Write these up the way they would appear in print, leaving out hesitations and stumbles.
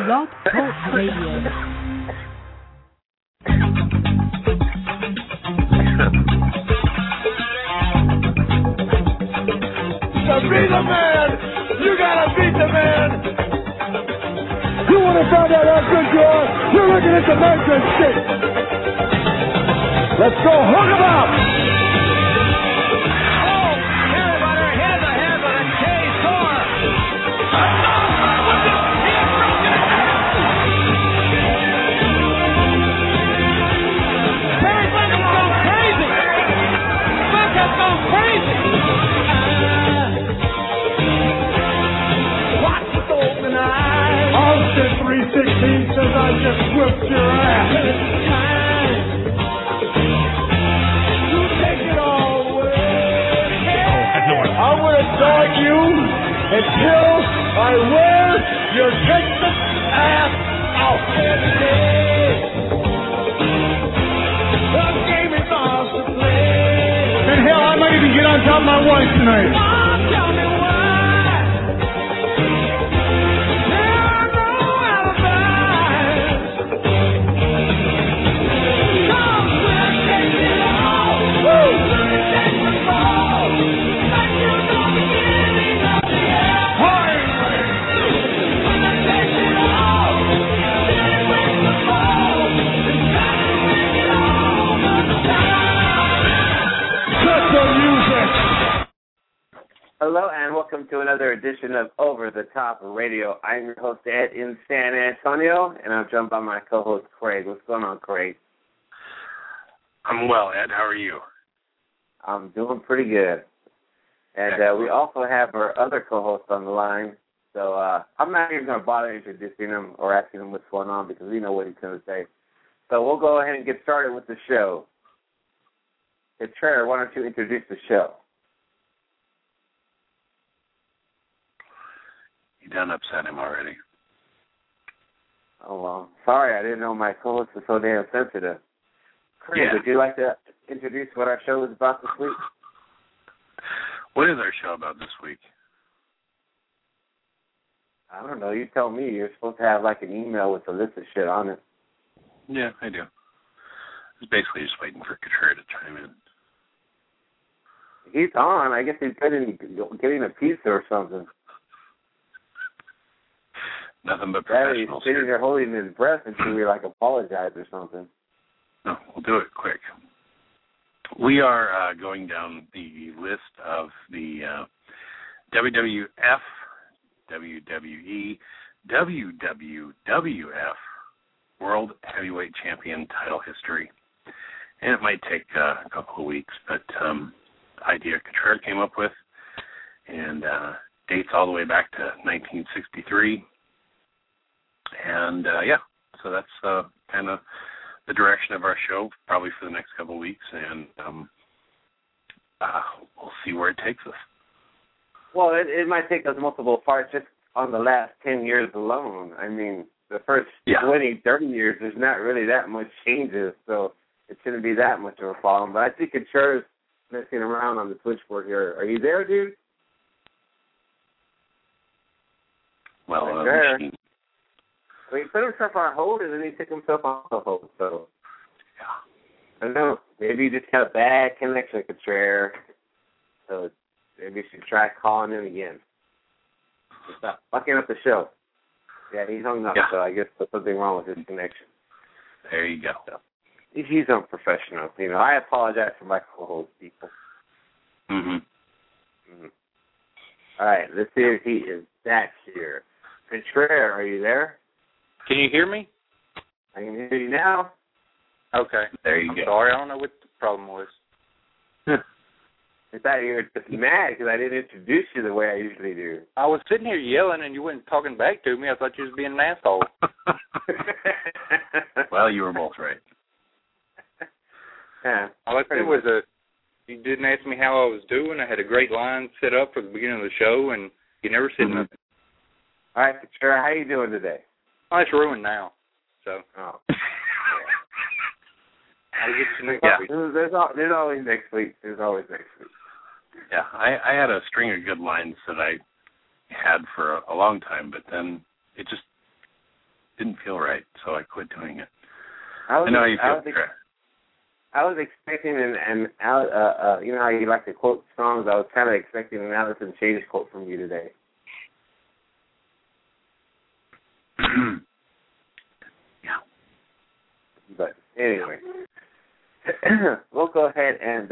Blog Talk Radio. To be the man, you gotta beat the man. You want to find out how good you are? You're looking at the Measure Stick. Let's go, hook 'em up. Oh, everybody hit in the head with a K-Star. Terry Funk has gone crazy. Funk has gone crazy. Watch with open eyes. Austin 316 says I just whipped your ass. You take it all away. I'm gonna dog you until I wear your Texas ass out. The game is ours to play. And hell, I might even get on top of my wife tonight. Tell me why. There are no alibis. Come, we'll take it all. Woo! We'll take the ball. Like you know the beginning of the end. We'll take it all. Then win the ball. And try to win it all the time. Cut the music. Hello and welcome to another edition of Over the Top Radio. I'm your host Ed in San Antonio, and I'm joined by my co-host Craig. What's going on, Craig? I'm well, Ed. How are you? I'm doing pretty good. And we also have our other co-host on the line. So I'm not even going to bother introducing him or asking him what's going on because we know what he's going to say. So we'll go ahead and get started with the show. Trey, why don't you introduce the show? You done upset him already. Oh, well, sorry, I didn't know my co-host was so damn sensitive. Craig, Yeah. would you like to introduce what our show is about this week? What is our show about this week? I don't know. You tell me. You're supposed to have like an email with a list of shit on it. Yeah, I do. It's basically just waiting for Couture to chime in. He's on. I guess he's getting a pizza or something. Nothing but Yeah, he's professionals sitting here. there holding his breath until we like apologize or something. No, we'll do it quick. We are going down the list of the WWF, WWE, WWWF World Heavyweight Champion title history. And it might take a couple of weeks, but idea Couture came up with, and dates all the way back to 1963. And, so that's kind of the direction of our show, probably for the next couple of weeks, and we'll see where it takes us. Well, it might take us multiple parts just on the last 10 years alone. I mean, the first 20, 30 years, there's not really that much changes, so it shouldn't be that much of a problem. But I think Couture's messing around on the switchboard here. Are you there, dude? Well, Well, he put himself on hold, and then he took himself off the hold. So, I don't know. Maybe you just got a bad connection, Couture. So maybe you should try calling him again. Stop fucking up the show. Yeah, he's hung up, so I guess there's something wrong with his connection. There you go. So, he's unprofessional. You know, I apologize for my co-host people. All right, let's see if he is back here. Couture, are you there? Can you hear me? I can hear you now. Okay. There you I'm go. sorry, I don't know what the problem was. I thought you were just mad because I didn't introduce you the way I usually do. I was sitting here yelling and you weren't talking back to me. I thought you was being an asshole. Well, you were both right. Yeah, All I said was you didn't ask me how I was doing. I had a great line set up for the beginning of the show, and you never said nothing. All right, Couture, how you doing today? Oh, it's ruined now. So. Oh. I'll get you next week. There's always next week. There's always next week. Yeah, I had a string of good lines that I had for a long time, but then it just didn't feel right, so I quit doing it. I know how you feel. I was expecting you know how you like to quote songs. I was kind of expecting an Alice in Chains quote from you today. Yeah. But anyway, we'll go ahead and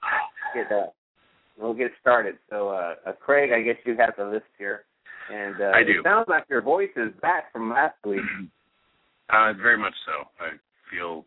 we'll get started. So, Craig, I guess you have the list here, and I do. It sounds like your voice is back from last week. Very much so. I feel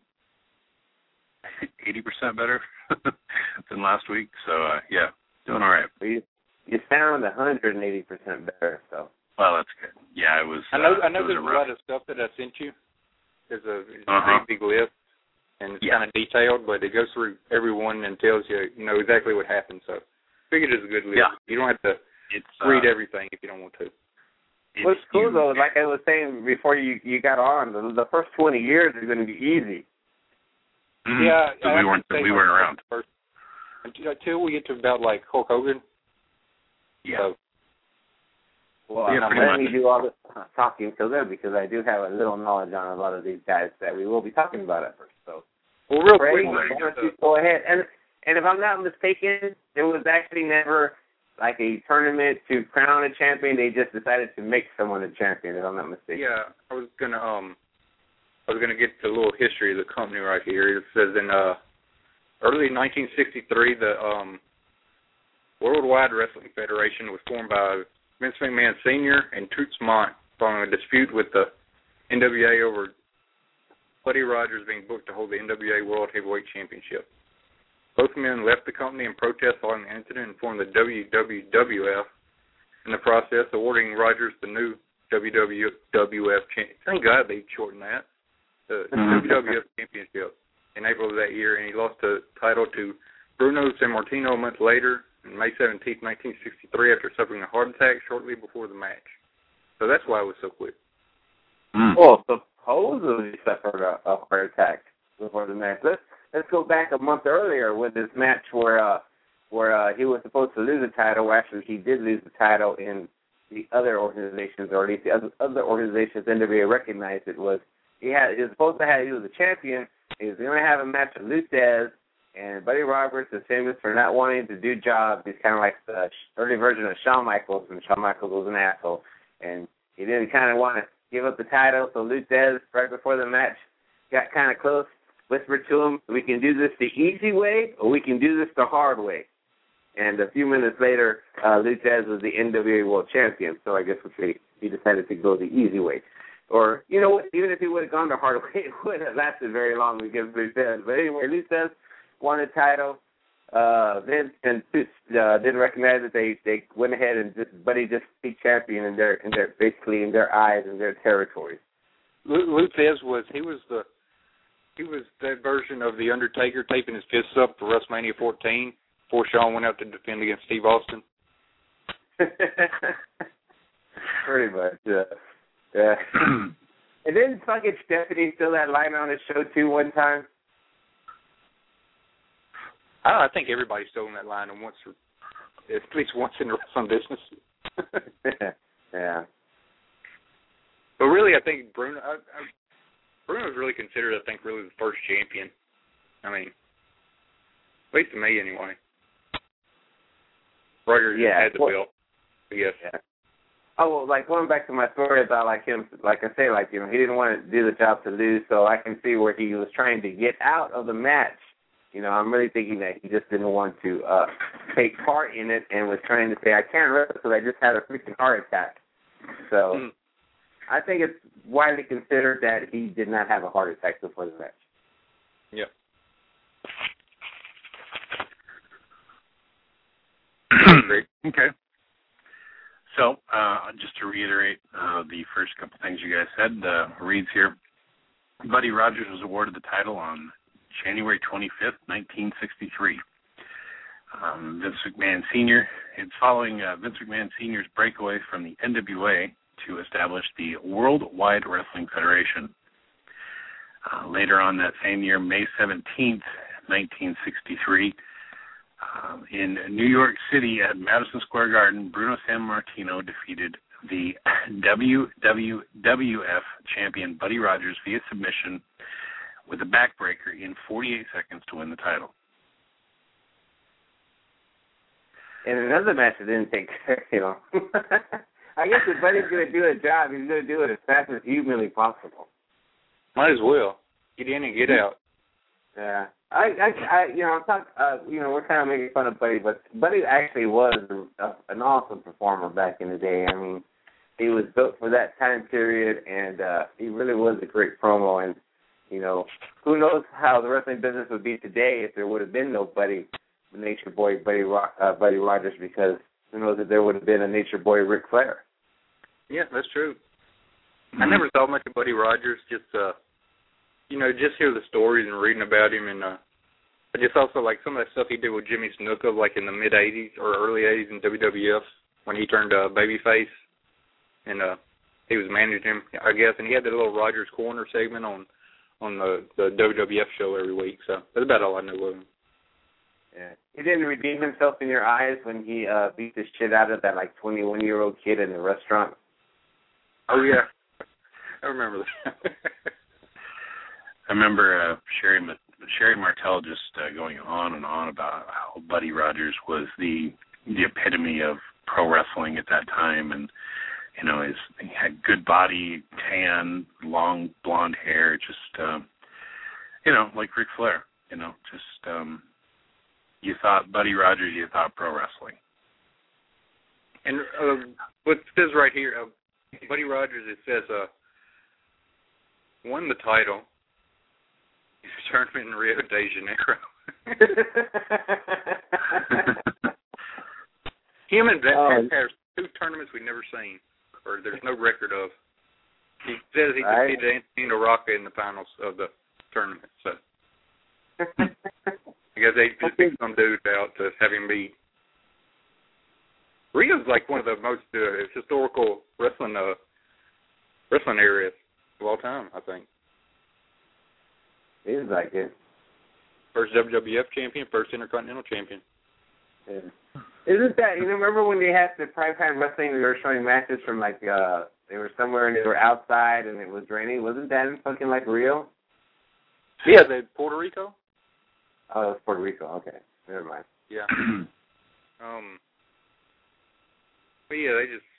80% better than last week. So, yeah, doing all right. You sound 180% better. So. Well, that's good. Yeah, it was. I know it was there's a lot of stuff that I sent you. There's a big list, and it's kind of detailed, but it goes through everyone and tells you, exactly what happened. So, I figured it's a good list. Yeah. You don't have to read everything if you don't want to. What's cool though, like I was saying before you got on, the first 20 years is going to be easy. Mm-hmm. Yeah, so we weren't around until we get to about like Hulk Hogan. Yeah. So, well, let me do all this talking till then because I do have a little knowledge on a lot of these guys that we will be talking about at first. So, real Craig, quick, go ahead. And if I'm not mistaken, there was actually never like a tournament to crown a champion. They just decided to make someone a champion. If I'm not mistaken. Yeah, I was gonna get the little history of the company right here. It says in early 1963, the Worldwide Wrestling Federation was formed by Vince McMahon Sr. and Toots Mondt following a dispute with the NWA over Buddy Rogers being booked to hold the NWA World Heavyweight Championship. Both men left the company in protest following the incident and formed the WWF. In the process, awarding Rogers the new WWF champion. Thank God they shortened that. The WWF Championship in April of that year, and he lost the title to Bruno Sammartino a month later, on May 17, 1963, after suffering a heart attack shortly before the match. So that's why it was so quick. Well, supposedly he suffered a heart attack before the match. Let's go back a month earlier with this match where he was supposed to lose the title. Actually, he did lose the title in the other organizations, or at least the other organizations NWA recognized it was. He was supposed to have. He was a champion. He was going to have a match with Lou Thesz, and Buddy Roberts is famous for not wanting to do jobs. He's kind of like the early version of Shawn Michaels, and Shawn Michaels was an asshole, and he didn't kind of want to give up the title. So Lou Thesz, right before the match, got kind of close, whispered to him, "We can do this the easy way, or we can do this the hard way." And a few minutes later, Lou Thesz was the NWA World Champion. So I guess he decided to go the easy way. Or, you know what, even if he would have gone the hard way, it wouldn't have lasted very long against Lou Thesz. But anyway, Lou Thesz won the title. Vince and Toots didn't recognize that they went ahead and Buddy just beat champion in their basically in their eyes and their territories. Lou Thesz was that version of the Undertaker taping his fists up for WrestleMania 14 before Shawn went out to defend against Steve Austin. Pretty much, yeah. Yeah. And then fucking Stephanie steal that line on his show too one time. I think everybody's stolen that line at least once in the wrestling business. Yeah. But really, I think Bruno's really considered, really the first champion. I mean, at least to me anyway. Rogers had the belt, I guess. Yeah. Oh, well, like, going back to my story about, like, him, like I say, like, he didn't want to do the job to lose, so I can see where he was trying to get out of the match. I'm really thinking that he just didn't want to take part in it and was trying to say, I can't wrestle because I just had a freaking heart attack. So I think it's widely considered that he did not have a heart attack before the match. Yeah. Okay. So, just to reiterate the first couple things you guys said, reads here. Buddy Rogers was awarded the title on January 25th, 1963. Vince McMahon Sr. It's following Vince McMahon Sr.'s breakaway from the NWA to establish the Worldwide Wrestling Federation. Later on that same year, May 17th, 1963, in New York City at Madison Square Garden, Bruno Sammartino defeated the WWF champion Buddy Rogers via submission with a backbreaker in 48 seconds to win the title. And another match that didn't take care, I guess if Buddy's going to do a job, he's going to do it as fast as humanly possible. Might as well. Get in and get out. Yeah. I'm talking, we're kind of making fun of Buddy, but Buddy actually was an awesome performer back in the day. I mean, he was built for that time period, and he really was a great promo. And, who knows how the wrestling business would be today if there would have been no Buddy, the Nature Boy, Buddy Rogers, because who knows if there would have been a Nature Boy Ric Flair. Yeah, that's true. I never saw much of Buddy Rogers, just hear the stories and reading about him, and I just also like some of that stuff he did with Jimmy Snuka, like in the mid-'80s or early 80s in WWF when he turned babyface, and he was managing him, I guess, and he had that little Rogers Corner segment on the WWF show every week, so that's about all I know of him. Yeah. He didn't redeem himself in your eyes when he beat the shit out of that, 21-year-old kid in the restaurant. Oh, yeah. I remember that. I remember Sherry Martel just going on and on about how Buddy Rogers was the epitome of pro wrestling at that time, and he had good body, tan, long blonde hair, just like Ric Flair. You thought Buddy Rogers, you thought pro wrestling. And what it says right here, Buddy Rogers, it says won the title. His tournament in Rio de Janeiro. Him and Zach has 2 tournaments we've never seen, or there's no record of. He says he defeated Antonio Rocca in the finals of the tournament. So I guess they just picked some dude out to have him beat. Rio's like one of the most historical wrestling areas of all time, I think. Seems like it. First WWF champion, first Intercontinental champion. Yeah. Isn't that, remember when they had the primetime wrestling, they were showing matches from they were somewhere and they were outside and it was raining? Wasn't that in fucking Rio? Yeah, Puerto Rico. Oh, it was Puerto Rico. Okay. Never mind. Yeah. But yeah, they just,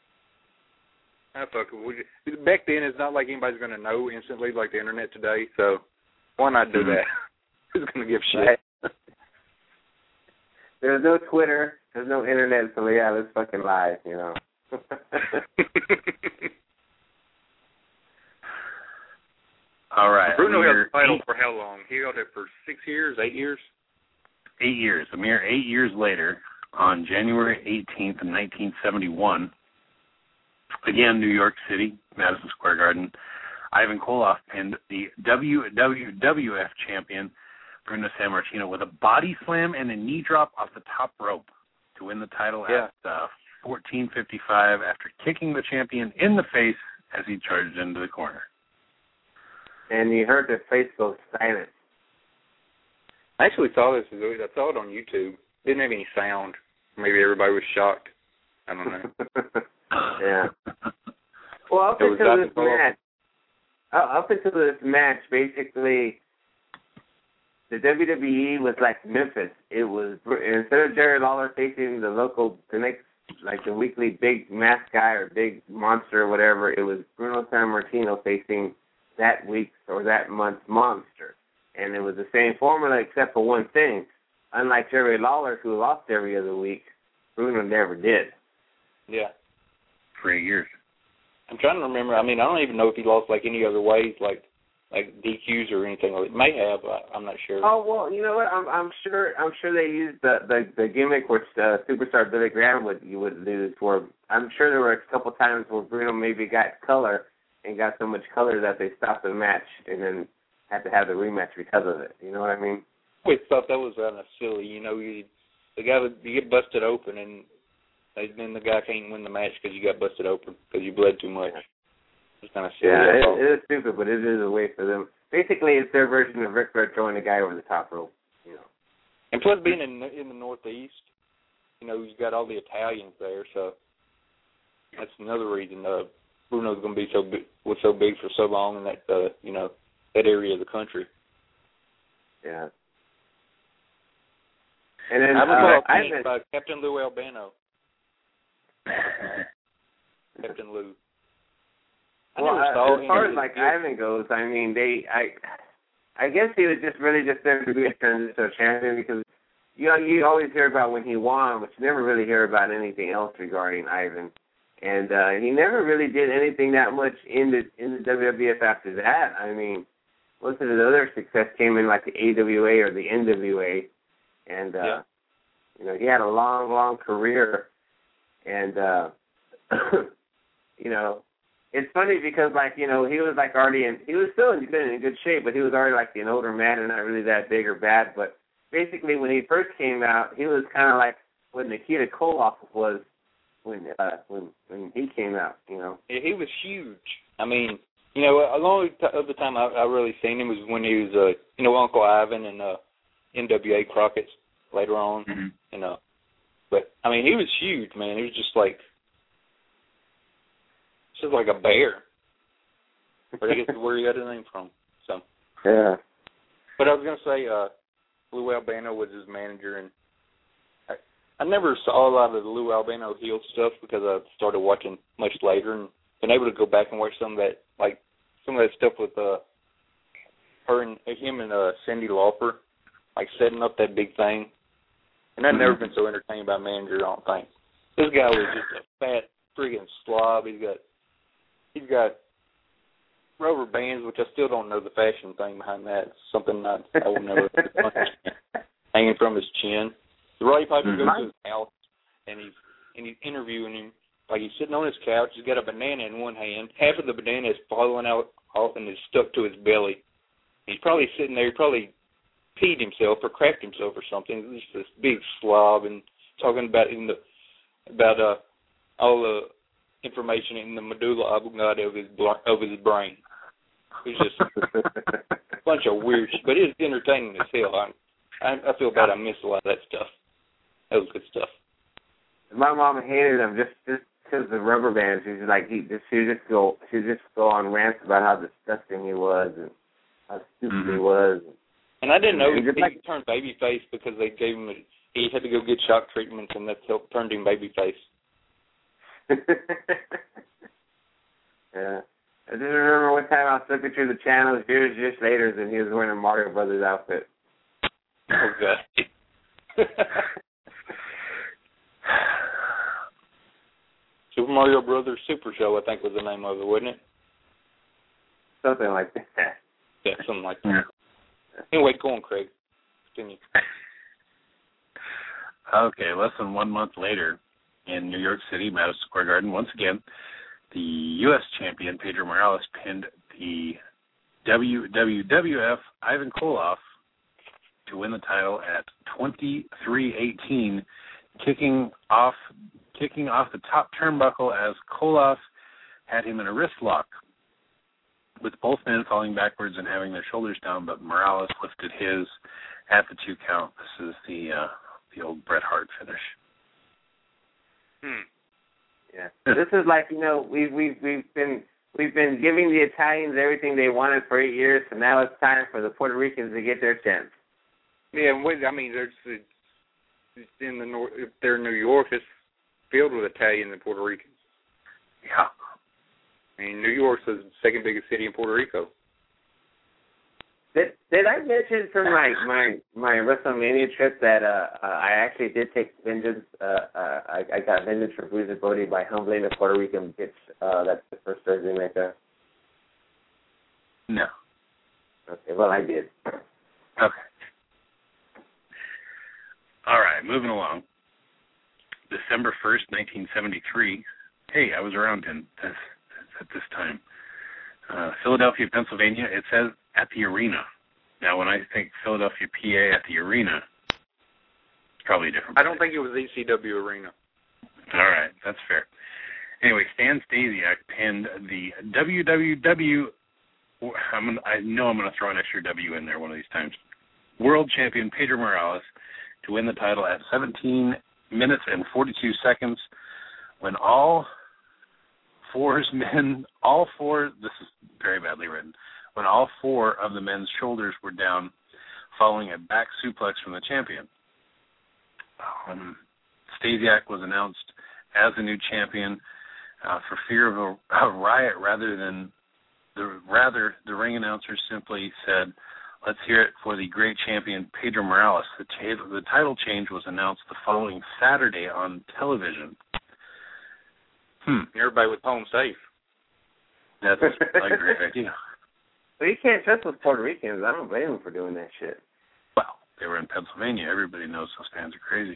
fuck it. Back then, it's not like anybody's going to know instantly like the internet today, so why not do that? Who's going to give shit? Right. There's no Twitter, there's no internet, so yeah, let's fucking lie, All right. Bruno held the title for how long? He held it for 6 years, 8 years? 8 years. A mere 8 years later, on January 18th, 1971, again, New York City, Madison Square Garden, Ivan Koloff pinned the WWF champion, Bruno Sammartino, with a body slam and a knee drop off the top rope to win the title at 14:55 after kicking the champion in the face as he charged into the corner. And you heard the face go silent. I actually saw this. I saw it on YouTube. Didn't have any sound. Maybe everybody was shocked. I don't know. Yeah. Well, up until this match, basically, the WWE was like Memphis. It was, instead of Jerry Lawler facing the weekly big mask guy or big monster or whatever, it was Bruno Sammartino facing that week's or that month's monster. And it was the same formula except for one thing. Unlike Jerry Lawler, who lost every other week, Bruno never did. Yeah. For 8 years. I'm trying to remember. I mean, I don't even know if he lost any other ways, like DQs or anything. It may have. I'm not sure. Oh well, you know what? I'm sure they used the gimmick which Superstar Billy Graham would lose. For I'm sure there were a couple times where Bruno maybe got color and got so much color that they stopped the match and then had to have the rematch because of it. You know what I mean? I always thought that was kind of silly. You get busted open and then the guy can't win the match because you got busted open because you bled too much. It's kind of silly. Yeah, it is stupid, but it is a way for them. Basically, it's their version of Ric Flair throwing the guy over the top rope. And plus, being in the Northeast, you've got all the Italians there, so that's another reason. Bruno's going to be so big for so long in that that area of the country. Yeah. And then I was Captain Lou Albano. Captain Lou. Well, as far as like Ivan goes, I mean, I guess he was just really just there to be a transitional champion because you always hear about when he won, but you never really hear about anything else regarding Ivan. And he never really did anything that much in the WWF after that. I mean, most of his other success came in like the AWA or the NWA, and he had a long career. And it's funny because he was like already he was still in good shape, but he was already like an older man and not really that big or bad. But basically, when he first came out, he was kind of like what Nikita Koloff was when he came out. Yeah, he was huge. I mean, a long of the time I really seen him was when he was Uncle Ivan and NWA Crockett's later on. Mm-hmm. But I mean, he was huge, man. He was just like a bear. Where he got his name from. So. Yeah. But I was gonna say, Lou Albano was his manager, and I never saw a lot of the Lou Albano heel stuff because I started watching much later and been able to go back and watch some of that stuff with him and Cyndi Lauper, like setting up that big thing. And I've never been so entertained by a manager, I don't think. This guy was just a fat friggin' slob. He's got rubber bands, which I still don't know the fashion thing behind that. It's something I will never understand. Hanging from his chin. The Roddy Piper goes to his house, and he's interviewing him. Like he's sitting on his couch. He's got a banana in one hand. Half of the banana is falling out off and is stuck to his belly. He's probably sitting there. He probably peed himself or crapped himself or something. He's just this big slob and talking about all the information in the medulla oblongata of his brain. It's just a bunch of weird shit, but it's entertaining as hell. I feel bad I missed a lot of that stuff. That was good stuff. My mom hated him just because of the rubber bands. She would just go on rants about how disgusting he was and how stupid he was. And I didn't know he turned babyface because they gave him he had to go get shock treatments, and that turned him babyface. Yeah. I just remember one time I was flipping through the channels years later, and he was wearing a Mario Brothers outfit. Oh, God. Super Mario Brothers Super Show, I think was the name of it, wasn't it? Something like that. Yeah, something like that. Anyway, go on, Craig. Continue. Okay, less than 1 month later, in New York City, Madison Square Garden, once again, the U.S. champion, Pedro Morales, pinned the WWF Ivan Koloff to win the title at 23:18, kicking off the top turnbuckle as Koloff had him in a wrist lock, with both men falling backwards and having their shoulders down, but Morales lifted his at the 2 count. This is the old Bret Hart finish. Yeah, this is like we've been giving the Italians everything they wanted for 8 years, so now it's time for the Puerto Ricans to get their chance. Yeah, I mean, it's in the north. If they're in New York, it's filled with Italians and Puerto Ricans. Yeah, I mean, New York's the second biggest city in Puerto Rico. Did I mention from my WrestleMania trip that I actually did take vengeance? I got vengeance for Bruiser Brody by humbling a Puerto Rican bitch. That's the first Thursday night there. No. Okay, well I did. Okay. All right, moving along. December 1st, 1973. Hey, I was around at this time. Philadelphia, Pennsylvania. It says at the arena. Now, when I think Philadelphia, PA at the arena, it's probably a different place. I don't think it was ECW Arena. All right, that's fair. Anyway, Stan Stasiak pinned the WWW. I know I'm going to throw an extra W in there one of these times. World champion Pedro Morales to win the title at 17 minutes and 42 seconds when all this is very badly written, when all 4 of the men's shoulders were down following a back suplex from the champion. Stasiak was announced as the new champion for fear of a riot rather the ring announcer simply said, "Let's hear it for the great champion Pedro Morales." The title change was announced the following Saturday on television. Everybody was home safe. That's a great idea. Well, you can't trust those Puerto Ricans. I don't blame them for doing that shit. Well, they were in Pennsylvania. Everybody knows those fans are crazy.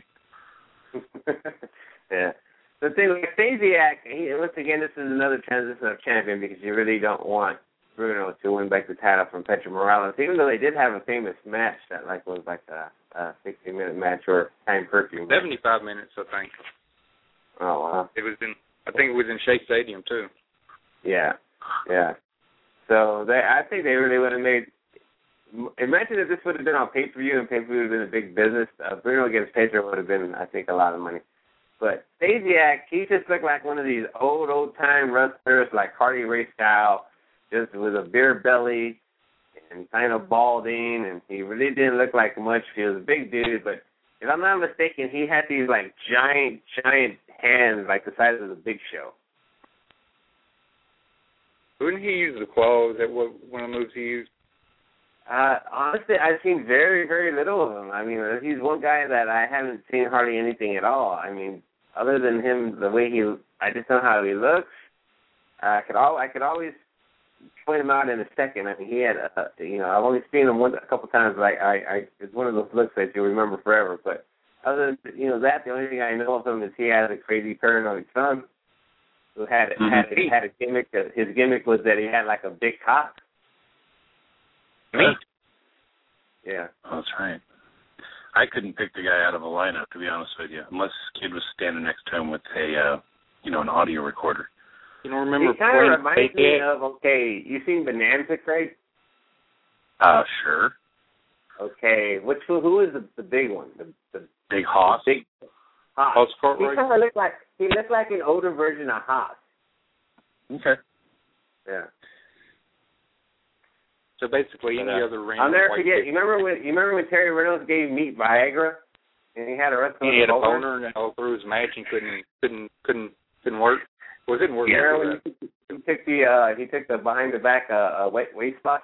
Yeah. The thing with Stasiak, once again, this is another transition of champion because you really don't want Bruno to win back the title from Pedro Morales, even though they did have a famous match that was like a 60-minute match or time curfew match. 75 minutes, I think. Oh, wow. I think it was in Shea Stadium, too. Yeah. So I think they really would have made. Imagine if this would have been on pay-per-view and pay-per-view would have been a big business. Bruno against Pedro would have been, I think, a lot of money. But Stasiak, he just looked like one of these old-time wrestlers, like Hardy Ray style, just with a beer belly and kind of balding, and he really didn't look like much. He was a big dude, but if I'm not mistaken, he had these, like, giant hands, like the size of the Big Show. Wouldn't he use the claws? Is that one of the moves he used? Honestly, I've seen very, very little of him. I mean, he's one guy that I haven't seen hardly anything at all. I mean, other than him, the way I just know how he looks. I could always point him out in a second. I mean, he had, I've only seen him a couple times, but it's one of those looks that you'll remember forever. But other than, that, the only thing I know of him is he had a crazy paranoid son who had a gimmick. His gimmick was that he had like a big cock. Neat. Yeah. Oh, that's right. I couldn't pick the guy out of a lineup, to be honest with you, unless this kid was standing next to him with an audio recorder. You don't remember? He kind of reminds me of, you seen Bonanza, Craig? Sure. Okay, who is the big one? The Big Hoss? Big Hoss. Hoss Cartwright? He kind of looked like an older version of Hoss. Okay. Yeah. So basically, any other random. I'll never forget. You remember when Terry Reynolds gave Meat Viagra, and he had a wrestler. He had a boner, and all through his match, and couldn't work. Well, it didn't work. Yeah, when he took the behind the back waist lock.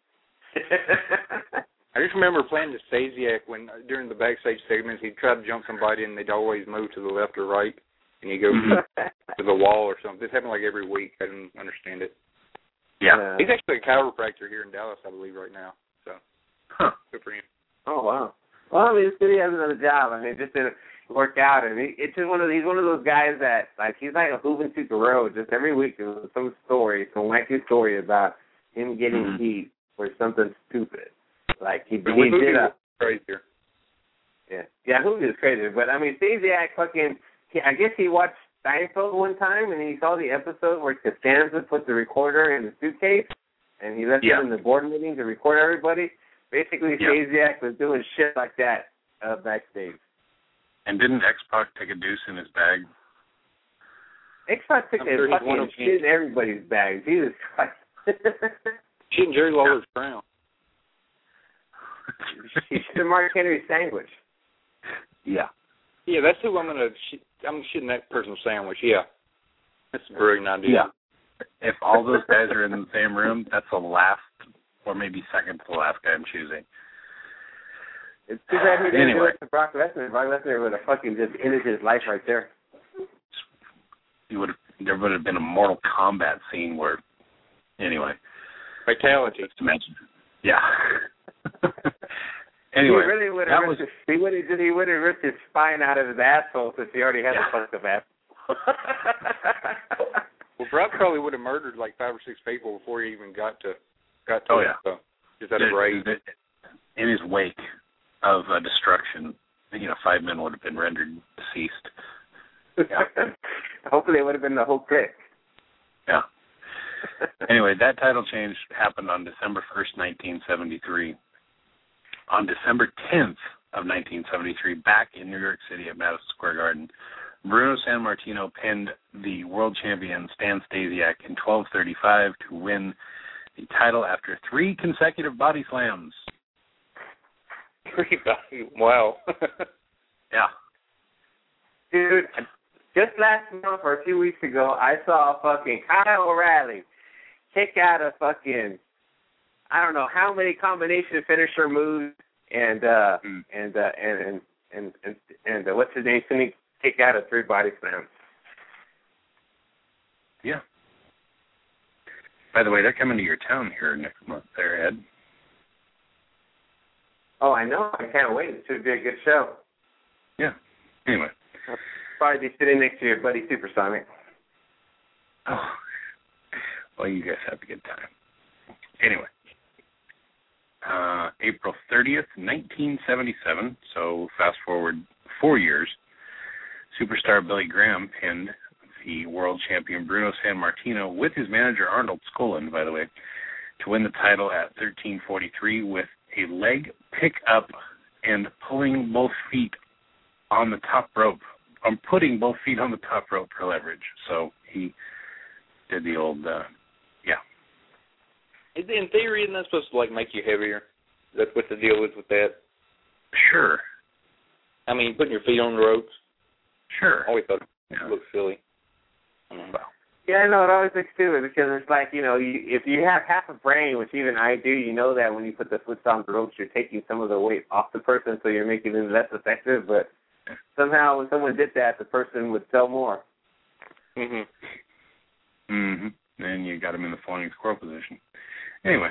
I just remember playing the Stasiak when during the backstage segments he'd try to jump somebody and they'd always move to the left or right, and he'd go to the wall or something. This happened like every week. I didn't understand it. Yeah. He's actually a chiropractor here in Dallas, I believe, right now. So, good for him. Oh, wow. Well, I mean, it's good he has another job. I mean, it just didn't work out. And it's just he's one of those guys that, he's like a moving through the road. Just every week there was some wacky story about him getting beat for something stupid. Like, he did crazier. Yeah, who is crazy? But, I mean, Stasiak I guess he watched Seinfeld one time, and he saw the episode where Costanza put the recorder in the suitcase, and he left it in the board meeting to record everybody. Basically, Stasiak was doing shit like that backstage. And didn't X-Pac take a deuce in his bag? X-Pac took a fucking shit in everybody's bags. Jesus Christ. Shit in Jerry Lawler's crown. He should have Mark Henry's sandwich. Yeah. Yeah, that's who I'm shitting that person's sandwich. Yeah, that's a brilliant idea. Yeah. If all those guys are in the same room, that's the last, or maybe second to the last guy I'm choosing. It's too bad he didn't do it to Brock Lesnar. Brock Lesnar would have fucking just ended his life right there. There would have been a Mortal Kombat scene where, anyway. Fatality. Just imagine. Yeah. Anyway, he really would have ripped his spine out of his asshole since he already had a fucked up asshole. Well, Brock probably would have murdered like 5 or 6 people before he even got to it. So just out of rage. In his wake of destruction, 5 men would have been rendered deceased. Yeah. Hopefully it would have been the whole clique. Yeah. Anyway, that title change happened on December 1st, 1973. On December 10th of 1973, back in New York City at Madison Square Garden, Bruno Sammartino pinned the world champion Stan Stasiak in 12:35 to win the title after 3 consecutive body slams. Wow. Yeah. Dude, just last month or 2 weeks ago, I saw fucking Kyle O'Reilly kick out a fucking, I don't know how many combination finisher moves and what's his name? Finney kick out of 3 body slams. Yeah. By the way, they're coming to your town here next month there, Ed. Oh, I know. I can't wait. It should be a good show. Yeah. Anyway. I'll probably be sitting next to your buddy Supersonic. Oh. Well, you guys have a good time. Anyway. April 30th, 1977, so fast forward 4 years, superstar Billy Graham pinned the world champion Bruno Sammartino with his manager Arnold Skaaland, by the way, to win the title at 13:43 with a leg pick-up and pulling both feet on the top rope. I'm putting both feet on the top rope for leverage. So he did the old, yeah. In theory, isn't that supposed to, like, make you heavier? That's what the deal is with that? Sure. I mean, putting your feet on the ropes. Sure. I always thought it Yeah. looked silly. Well. Yeah, no, it always looks stupid because it's like, you know, if you have half a brain, which even I do, you know that when you put the foot on the ropes, you're taking some of the weight off the person, so you're making it less effective. But somehow when someone did that, the person would sell more. Mhm. Mhm. And you got him in the flying squirrel position. Anyway,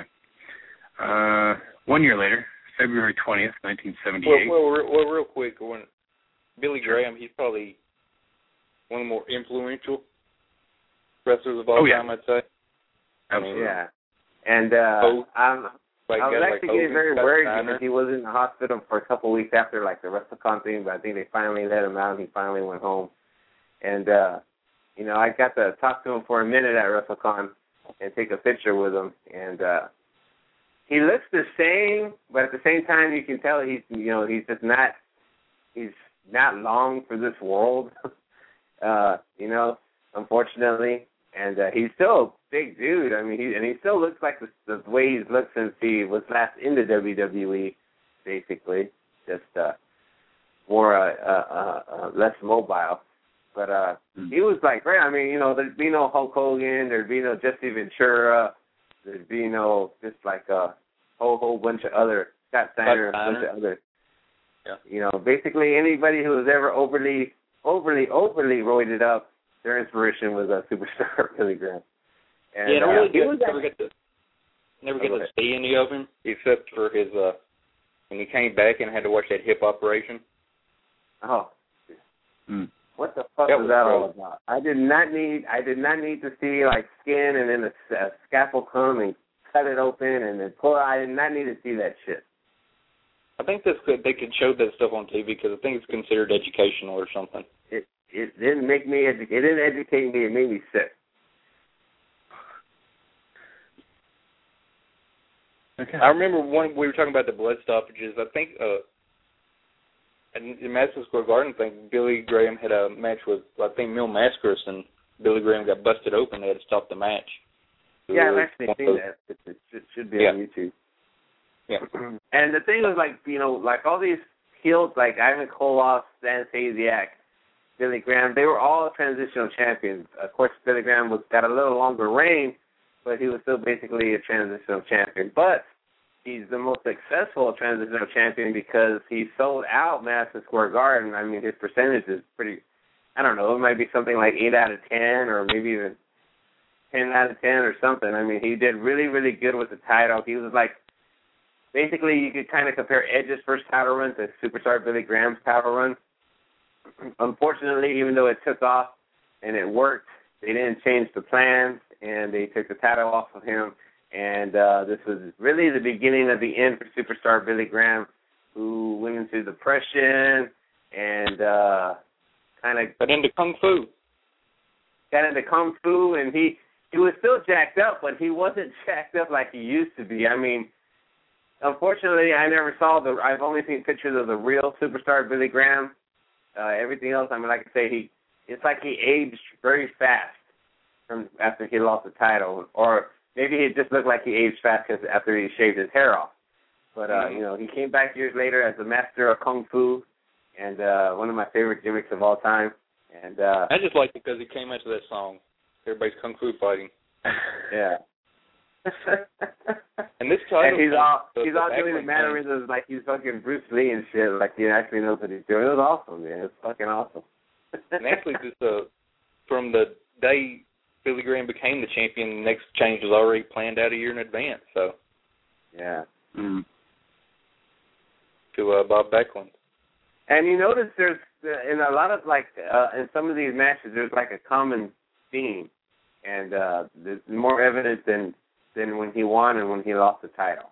1 year later, February 20th, 1978. Well, real quick, when Billy Graham, he's probably one of the more influential wrestlers of all time, I'd say. Absolutely. Yeah. And I was actually getting very worried because he was in the hospital for a couple of weeks after, like, the WrestleCon thing, but I think they finally let him out and he finally went home. And, you know, I got to talk to him for a minute at WrestleCon and take a picture with him. And he looks the same, but at the same time you can tell he's just not, he's not long for this world, you know, unfortunately. And he's still a big dude. I mean, he still looks like the way he's looked since he was last in the WWE, basically. Just more less mobile. But he was like, great. I mean, you know, there'd be no Hulk Hogan, there'd be no Jesse Ventura, there'd be no just like a whole bunch of other Scott Steiner, a bunch of other. Yeah. You know, basically anybody who was ever overly roided up, their inspiration was a superstar Billy Graham. And, yeah, Go never get to ahead. see any of him except for his when he came back and had to watch that hip operation. Oh. Mm. What the fuck was that all about? I did not need to see like skin and then a scalpel come and cut it open and then pull it. I did not need to see that shit. I think that's good. They could show that stuff on TV because I think it's considered educational or something. It didn't make me. It didn't educate me. It made me sick. Okay. I remember when we were talking about the blood stoppages. I think in Madison Square Garden, I think Billy Graham had a match with Mil Mascaras, and Billy Graham got busted open. They had to stop the match. Yeah, I've actually seen that. It should be on YouTube. Yeah. And the thing was, like, you know, like all these heels, like Ivan Koloff, Stan Stasiak, Billy Graham, they were all transitional champions. Of course, Billy Graham got a little longer reign, but he was still basically a transitional champion. But he's the most successful transitional champion because he sold out Madison Square Garden. I mean, his percentage is pretty, I don't know, it might be something like 8 out of 10 or maybe even 10 out of 10 or something. I mean, he did really, really good with the title. He was like, basically, you could kind of compare Edge's first title run to Superstar Billy Graham's title run. Unfortunately, even though it took off and it worked, they didn't change the plans, and they took the title off of him. And this was really the beginning of the end for Superstar Billy Graham, who went into depression and kind of got into Kung Fu. And he was still jacked up, but he wasn't jacked up like he used to be. I mean, unfortunately, I never saw I've only seen pictures of the real Superstar Billy Graham. Everything else, I mean, like I say, it's like he aged very fast from after he lost the title, or maybe it just looked like he aged fast because after he shaved his hair off. But you know, he came back years later as the master of kung fu, and one of my favorite gimmicks of all time. And I just liked it because he came into that song. Everybody's kung fu fighting. Yeah. And this title, and he's all doing the mannerisms like he's fucking Bruce Lee and shit, like he actually knows what he's doing. It was awesome, man. It was fucking awesome. And actually, this from the day Billy Graham became the champion, the next change was already planned out a year in advance. So, yeah. To Bob Backlund. And you notice there's in a lot of in some of these matches there's like a common theme, and there's more evidence than when he won and when he lost the title.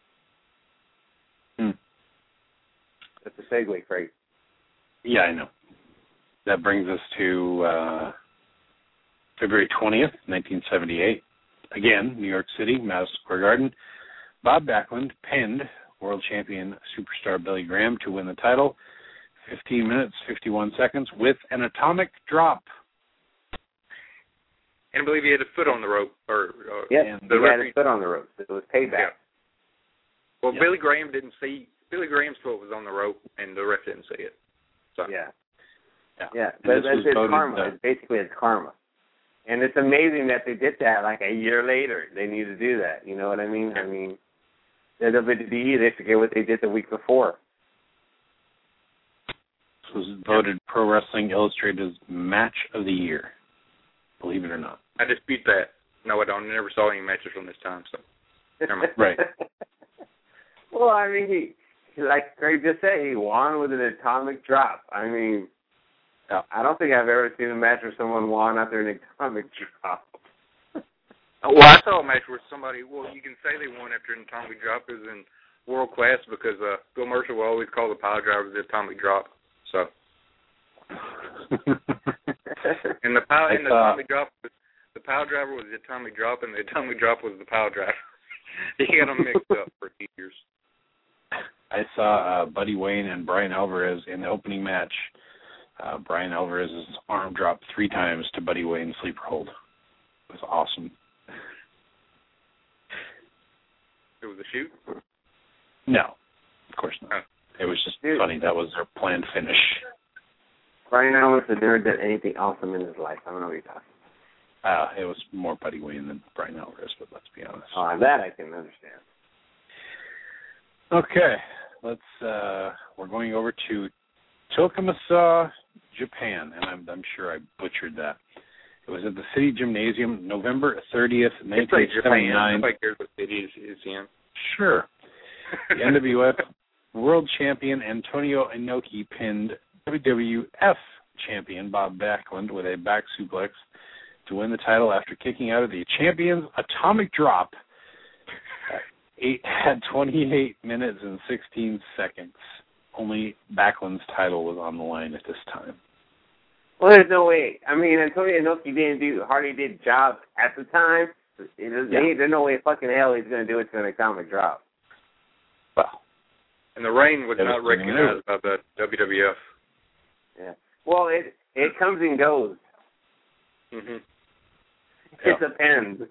That's a segue, Craig. Yeah, I know. That brings us to February 20th, 1978. Again, New York City, Madison Square Garden. Bob Backlund pinned world champion superstar Billy Graham to win the title, 15 minutes, 51 seconds, with an atomic drop. And I believe he had a foot on the rope. Yes, he had his foot on the rope. It was payback. Yeah. Well, Yeah. Billy Graham's foot was on the rope, and the ref didn't see it. So. Yeah. Yeah. But that's his karma. It's basically his karma. And it's amazing that they did that like a year later. They need to do that. You know what I mean? I mean, the WWE, they forget what they did the week before. This was voted Pro Wrestling Illustrated's Match of the Year. Believe it or not. I dispute that. No, I don't. I never saw any matches from this time, so never mind. Right. Well, I mean, he like Craig just said, he won with an atomic drop. I mean, I don't think I've ever seen a match where someone won after an atomic drop. Well, I saw a match where somebody, you can say they won after an atomic drop. It was in world class because Bill Mercer will always call the pile driver the atomic drop. So. And the atomic drop, the pile driver was the atomic drop, and the atomic drop was the pile driver. He got them mixed up for years. I saw Buddy Wayne and Brian Alvarez in the opening match. Brian Alvarez's arm dropped 3 times to Buddy Wayne's sleeper hold. It was awesome. It was a shoot? No, of course not. Oh. It was just funny. That was their planned finish. Brian Alvarez had never done anything awesome in his life. I don't know what you're talking about. It was more Buddy Wayne than Brian Alvarez, but let's be honest. Oh, that I can understand. Okay, we're going over to Tokumasawa, Japan, and I'm sure I butchered that. It was at the City Gymnasium, November 30th, 1979. Nobody cares what city is in. Sure. The NWF World Champion Antonio Inoki pinned WWF Champion Bob Backlund with a back suplex to win the title after kicking out of the champion's atomic drop at 28 minutes and 16 seconds. Only Backlund's title was on the line at this time. Well, there's no way. I mean, Antonio Inoki hardly did jobs at the time. There's no way fucking hell he's going to do it to an atomic drop. Well. And the reign was not recognized by the WWF. Yeah. Well, it comes and goes. Mm-hmm. It depends.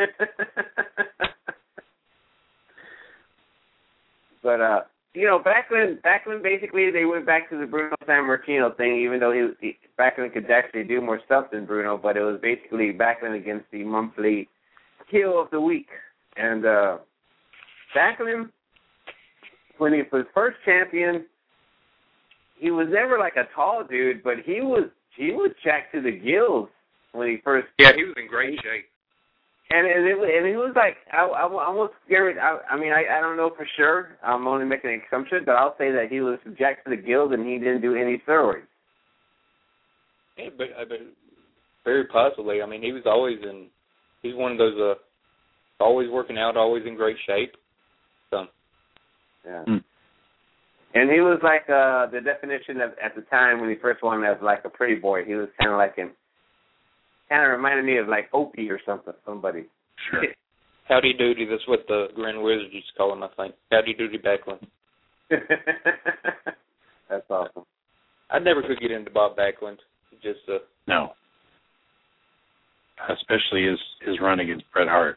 But Backlund basically they went back to the Bruno Sammartino thing, even though Backlund could actually do more stuff than Bruno, but it was basically Backlund against the monthly heel of the week. And Backlund, when he was first champion, he was never like a tall dude, but he was jacked to the gills when he first. Yeah, he was in great shape. And he was like, I almost scared. I mean, I don't know for sure. I'm only making an assumption, but I'll say that he was jacked to the gills and he didn't do any steroids. Yeah, but very possibly. I mean, he was always he's one of those always working out, always in great shape. So. Yeah. And he was like the definition of at the time when he first won as like a pretty boy. He was kind of like kind of reminded me of like Opie or somebody. Sure. Howdy Doody, that's what the Grand Wizard used to call him, I think. Howdy Doody Backlund. That's awesome. I never could get into Bob Backlund. Just No. Especially his run against Bret Hart.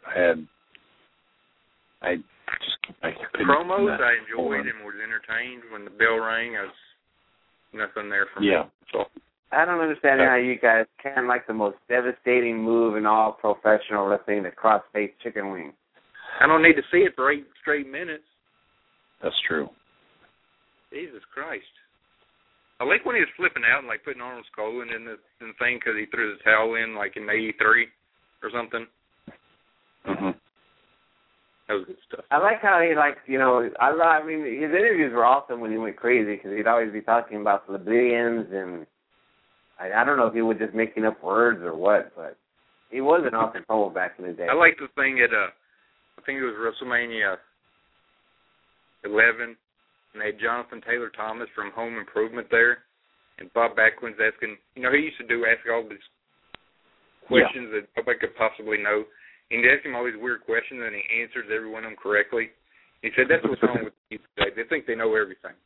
I couldn't. Promos I enjoyed and was entertained. When the bell rang, I was nothing there for me. Yeah. So I don't understand how you guys can like the most devastating move in all professional wrestling, the cross-face chicken wing. I don't need to see it for 8 straight minutes. That's true. Jesus Christ. I like when he was flipping out and like putting Arnold Skaaland in the thing because he threw the towel in like in '83 or something. Mhm. That was good stuff. I like how he I mean, his interviews were awesome when he went crazy because he'd always be talking about plebeians and I don't know if he was just making up words or what, but he was an awesome promo back in the day. I like the thing at I think it was WrestleMania 11, and they had Jonathan Taylor Thomas from Home Improvement there, and Bob Backlund's asking, he used to ask all these questions that nobody could possibly know. And he'd ask him all these weird questions, and he answers every one of them correctly. He said, that's what's wrong with these guys. They think they know everything.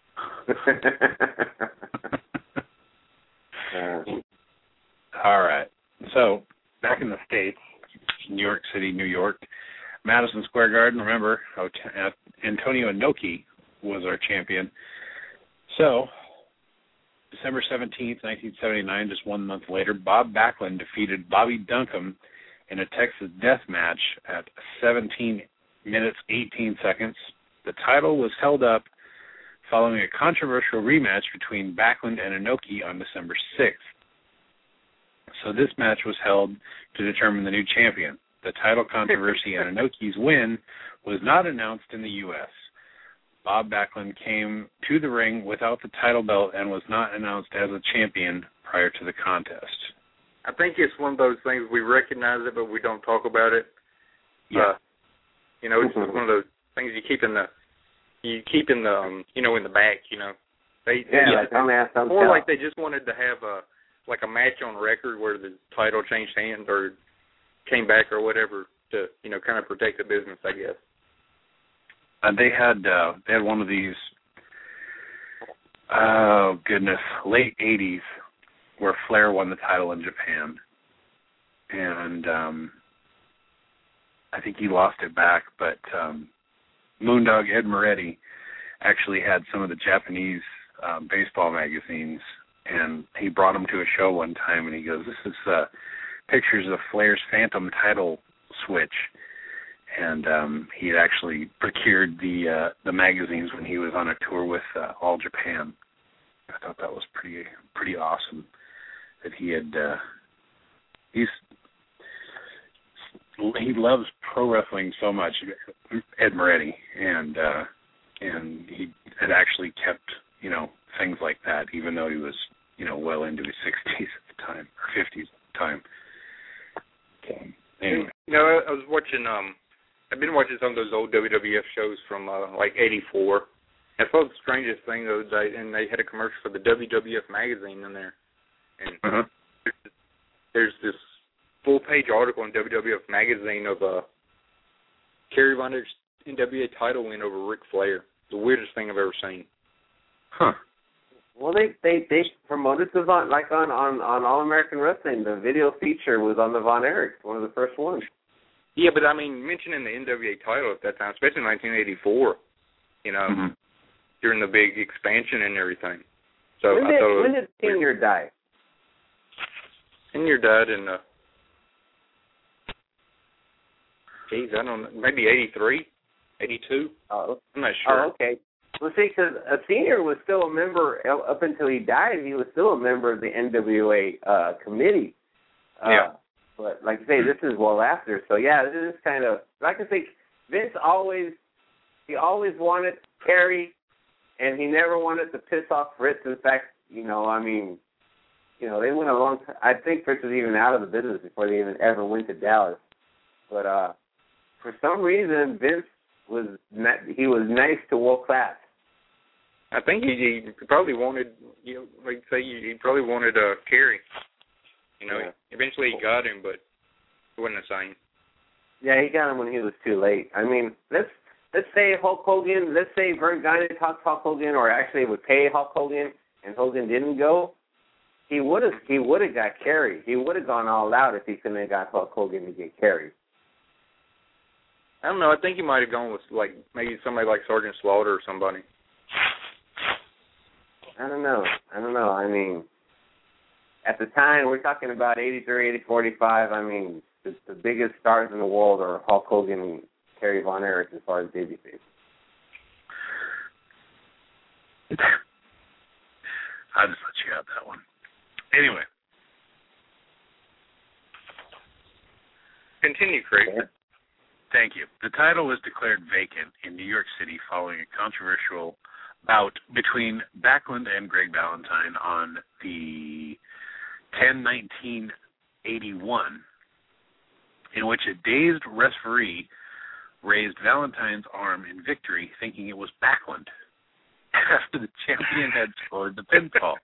All right. So, back in the States, New York City, New York, Madison Square Garden, remember, Antonio Inoki was our champion. So, December 17th, 1979, just 1 month later, Bob Backlund defeated Bobby Duncum in a Texas death match at 17 minutes, 18 seconds. The title was held up following a controversial rematch between Backlund and Inoki on December 6th. So this match was held to determine the new champion. The title controversy and Inoki's win was not announced in the U.S. Bob Backlund came to the ring without the title belt and was not announced as a champion prior to the contest. I think it's one of those things we recognize it, but we don't talk about it. Yeah. It's one of those things you keep in the in the back. More like they just wanted to have a match on record where the title changed hands or came back or whatever to kind of protect the business, I guess. They had one of these, late 80s where Flair won the title in Japan. And I think he lost it back, but Moondog Ed Moretti actually had some of the Japanese baseball magazines, and he brought them to a show one time, and he goes, this is pictures of Flair's Phantom title switch. And he had actually procured the magazines when he was on a tour with All Japan. I thought that was pretty awesome that he had. He loves pro wrestling so much, Ed Moretti, and he had actually kept things like that, even though he was well into his 60s at the time or 50s at the time. Okay. Anyway. I was watching. I've been watching some of those old WWF shows from '84. I saw the strangest thing the other day, and they had a commercial for the WWF magazine in there. And there's this full-page article in WWF magazine of Kerry Von Erich's NWA title win over Ric Flair. The weirdest thing I've ever seen. Huh. Well, they promoted the Von, like on All American Wrestling. The video feature was on the Von Erichs, one of the first ones. Yeah, but I mean, mentioning the NWA title at that time, especially in 1984, during the big expansion and everything. So when did Senior die? Senior died in, I don't know, maybe 83, 82. Oh, I'm not sure. Oh, okay. Well, see, because a Senior was still a member up until he died. He was still a member of the NWA committee. Yeah. But like I say, this is well after. So yeah, this is kind of like I think Vince always wanted Kerry, and he never wanted to piss off Fritz. In fact, they went a long time. I think Fritz was even out of the business before they even ever went to Dallas. But for some reason, Vince was nice to World Class. I think he probably wanted, he probably wanted Kerry. Eventually he got him, but it wasn't the same. Yeah, he got him when he was too late. I mean, let's say Hulk Hogan, let's say Vern Gagne talked Hulk Hogan, or actually would pay Hulk Hogan, and Hogan didn't go. he would have got Kerry. He would have gone all out if he couldn't have got Hulk Hogan to get Kerry. I don't know. I think he might have gone with maybe somebody like Sergeant Slaughter or somebody. I don't know. I mean, at the time, we're talking about 83, 80, 45. I mean, the biggest stars in the world are Hulk Hogan and Kerry Von Erich as far as babyface. I'll just let you have that one. Anyway. Continue, Craig. Yeah. Thank you. The title was declared vacant in New York City following a controversial bout between Backlund and Greg Valentine on the 10/19/81, in which a dazed referee raised Valentine's arm in victory, thinking it was Backlund, after the champion had scored the pinfall.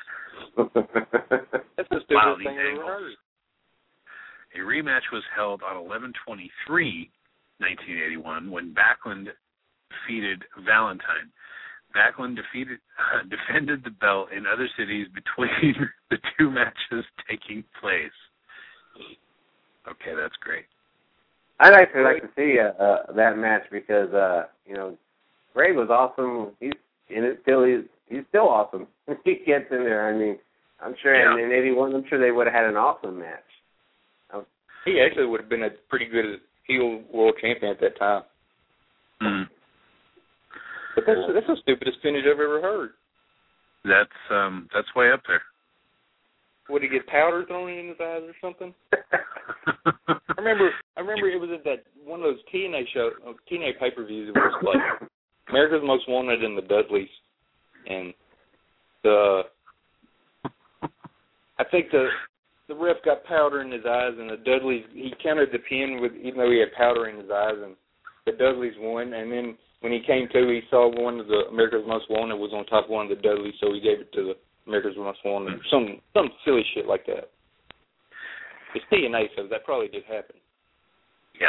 That's the stupidest thing I've ever heard. A rematch was held on 11/23/1981 when Backlund defeated Valentine. Backlund defended the belt in other cities between the two matches taking place. Okay, that's great. I'd actually like to see that match because Greg was awesome. He's in it still. He's still awesome. He gets in there. I mean, I'm sure in '81, I'm sure they would have had an awesome match. He actually would have been a pretty good heel world champion at that time. Mm. But that's the stupidest finish I've ever heard. That's way up there. Would he get powder thrown in his eyes or something? I remember it was at that one of those TNA pay-per-views. It was like America's Most Wanted and the Dudleys, and I think the ref got powder in his eyes, and the Dudleys, he counted the pin even though he had powder in his eyes, and the Dudleys won. And then when he came to, he saw one of the America's Most Wanted was on top of one of the Dudleys, so he gave it to the America's Most Wanted. Some silly shit like that. It's TNA, so that probably did happen. Yeah.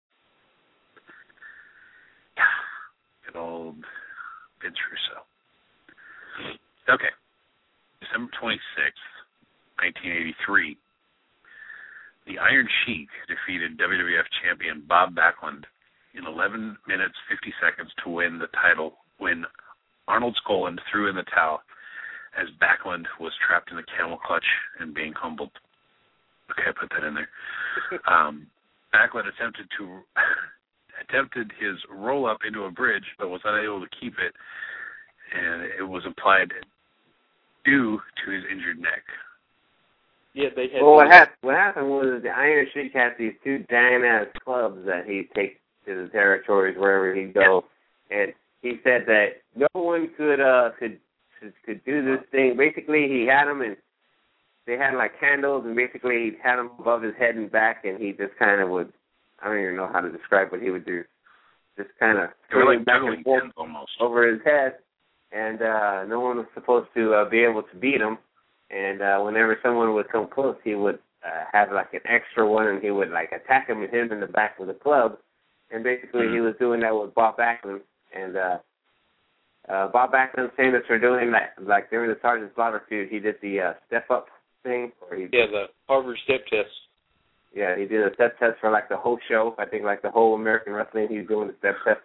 Good old Vince Russo. Okay. December 26th, 1983. The Iron Sheik defeated WWF champion Bob Backlund in 11 minutes, 50 seconds to win the title when Arnold Skaaland threw in the towel as Backlund was trapped in a camel clutch and being humbled. Okay, I put that in there. Backlund attempted his roll-up into a bridge, but was unable to keep it, and it was applied due to his injured neck. Yeah, they had. Well, what happened was the Iron Sheik had these two giant-ass clubs that he'd take to the territories wherever he'd go, and he said that no one could do this thing. Basically, he had them, and they had like candles, and basically he had them above his head and back, and he just kind of would. I don't even know how to describe what he would do. Just kind of like back and forth almost over his head, and no one was supposed to be able to beat him. And whenever someone would come close, he would have like an extra one, and he would like attack him and hit him in the back with a club. And basically, he was doing that with Bob Backlund. And Bob Backlund's famous for doing that. Like during the Sergeant Slaughter feud, he did the step up thing. The Harvard step test. Yeah, he did a step test for like the whole show. I think like the whole American Wrestling, he was doing the step test.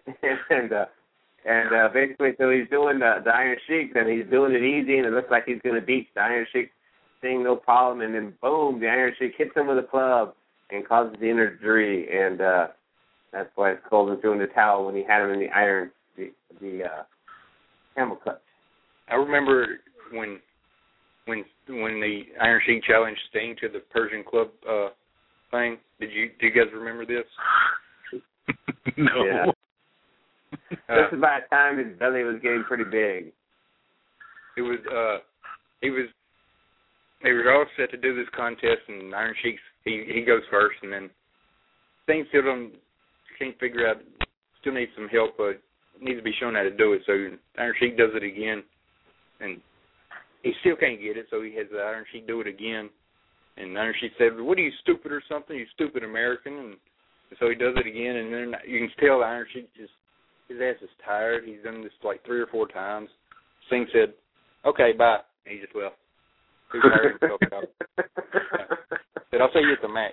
and basically, so he's doing the Iron Sheik, and he's doing it easy, and it looks like he's going to beat the Iron Sheik thing, no problem. And then boom, the Iron Sheik hits him with a club and causes the injury, and that's why it's called him threw in the towel when he had him in the camel clutch. I remember when the Iron Sheik challenged Sting to the Persian Club thing. Do you guys remember this? No. Yeah. This is by the time his belly was getting pretty big. It was they were all set to do this contest, and Iron Sheik he goes first, and then Sting still can't figure out, still needs some help, but needs to be shown how to do it. So Iron Sheik does it again, and he still can't get it, so he has the Iron Sheik do it again. And Iron Sheik said, "What are you, stupid or something? You stupid American." And so he does it again, and then you can tell the Iron Sheik his ass is tired. He's done this like 3 or 4 times. Sting said, "Okay, bye." And he just left. Who tired himself out. But I'll see you at the match.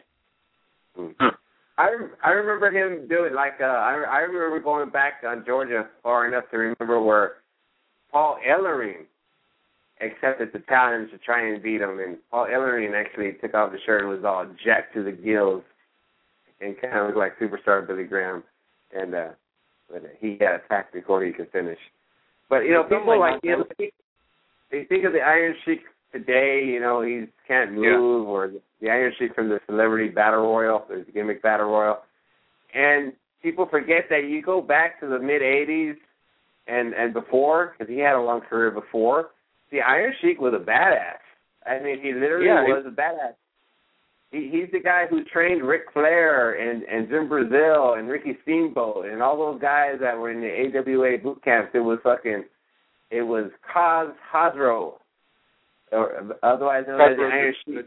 I remember him doing I remember going back on Georgia far enough to remember where Paul Ellering accepted the challenge to try and beat him, and Paul Ellering actually took off the shirt and was all jacked to the gills and kind of looked like superstar Billy Graham, and but he got attacked before he could finish. But people like they think of the Iron Sheik today, he can't move, or the Iron Sheik from the Celebrity Battle Royal, the gimmick Battle Royal. And people forget that you go back to the mid-'80s and before, because he had a long career before, the Iron Sheik was a badass. I mean, he literally was a badass. He's the guy who trained Ric Flair and Jim Brazil and Ricky Steamboat and all those guys that were in the AWA boot camps. It was Kaz Hasbro, or otherwise known as the Iron Sheik.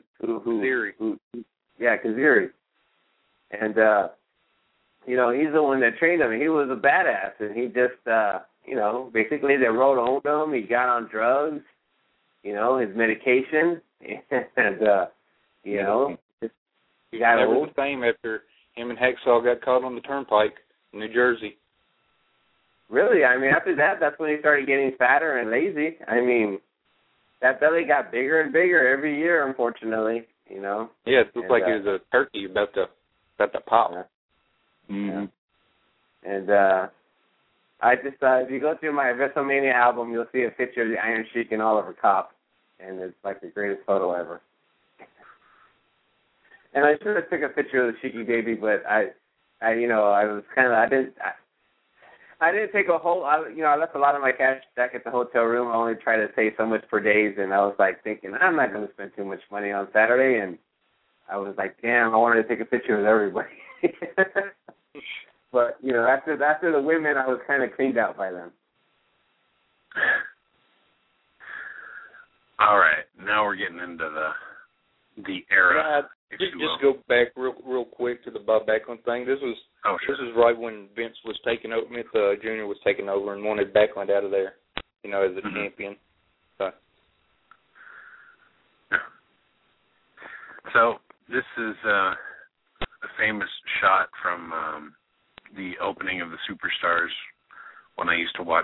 Kaziri. And, he's the one that trained him. He was a badass, and he just, basically they rolled on him. He got on drugs, his medication, and, he got never old. the same after him and Hacksaw got caught on the turnpike in New Jersey. Really? I mean, after that, that's when he started getting fatter and lazy. I mean, that belly got bigger and bigger every year, unfortunately, Yeah, it looked like it was a turkey about to pop. Yeah. Mm-hmm. And I just, if you go through my WrestleMania album, you'll see a picture of the Iron Sheik and Oliver Kopp, and it's like the greatest photo ever. And I should have took a picture of the Sheiky baby, but I didn't take a whole. I left a lot of my cash back at the hotel room. I only tried to save so much per days, and I was like thinking I'm not going to spend too much money on Saturday, and I was like, damn, I wanted to take a picture with everybody. But after the women, I was kind of cleaned out by them. All right, now we're getting into the era. Just go back real quick to the Bob Backlund thing. This was right when Vince was taking over, Vince Jr. was taking over and wanted Backlund out of there, as a champion. So this is a famous shot from the opening of the Superstars when I used to watch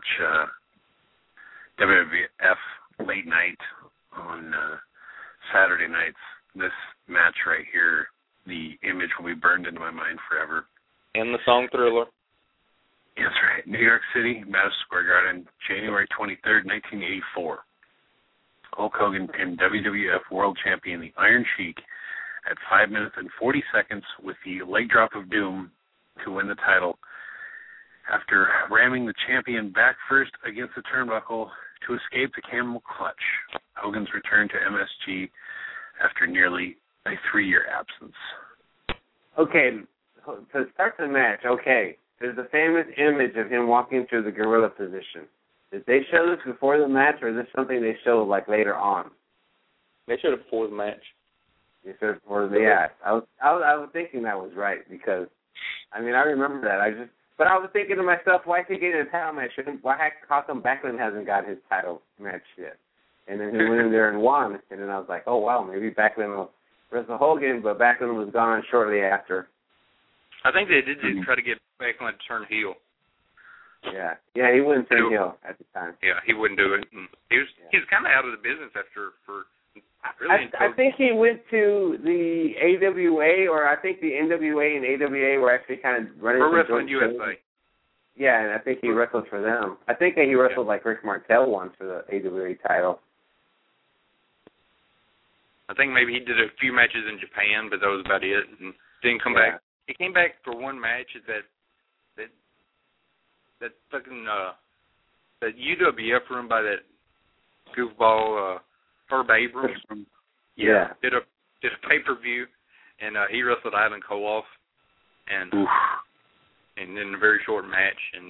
WWF late night on Saturday nights. This match right here, the image will be burned into my mind forever. And the song Thriller. That's right. New York City, Madison Square Garden, January 23rd, 1984. Hulk Hogan pinned WWF World Champion, the Iron Sheik, at 5 minutes and 40 seconds with the leg drop of doom to win the title. After ramming the champion back first against the turnbuckle to escape the camel clutch, Hogan's return to MSG after nearly a 3-year absence. Okay, to start the match, there's a famous image of him walking through the gorilla position. Did they show this before the match, or is this something they showed later on? They showed it before the match. They showed it before the match. I was thinking that was right because, I remember that. But I was thinking to myself, why is he getting a title match? How come Backlund hasn't got his title match yet? And then he went in there and won. And then I was like, oh, wow, maybe Backlund will wrestle Hogan, but Backlund was gone shortly after. I think they did try to get Backlund to turn heel. Yeah, he wouldn't turn heel at the time. Yeah, he wouldn't do it. And he was kind of out of the business I think he went to the AWA, or I think the NWA and AWA were actually kind of running. We're wrestling USA. Yeah, and I think he wrestled for them. I think he wrestled Rick Martel once for the AWA title. I think maybe he did a few matches in Japan, but that was about it, and didn't come back. He came back for one match at that fucking that UWF room by that goofball Herb Abrams. Yeah. Did a pay-per-view, and he wrestled Ivan Koloff, and in a very short match, and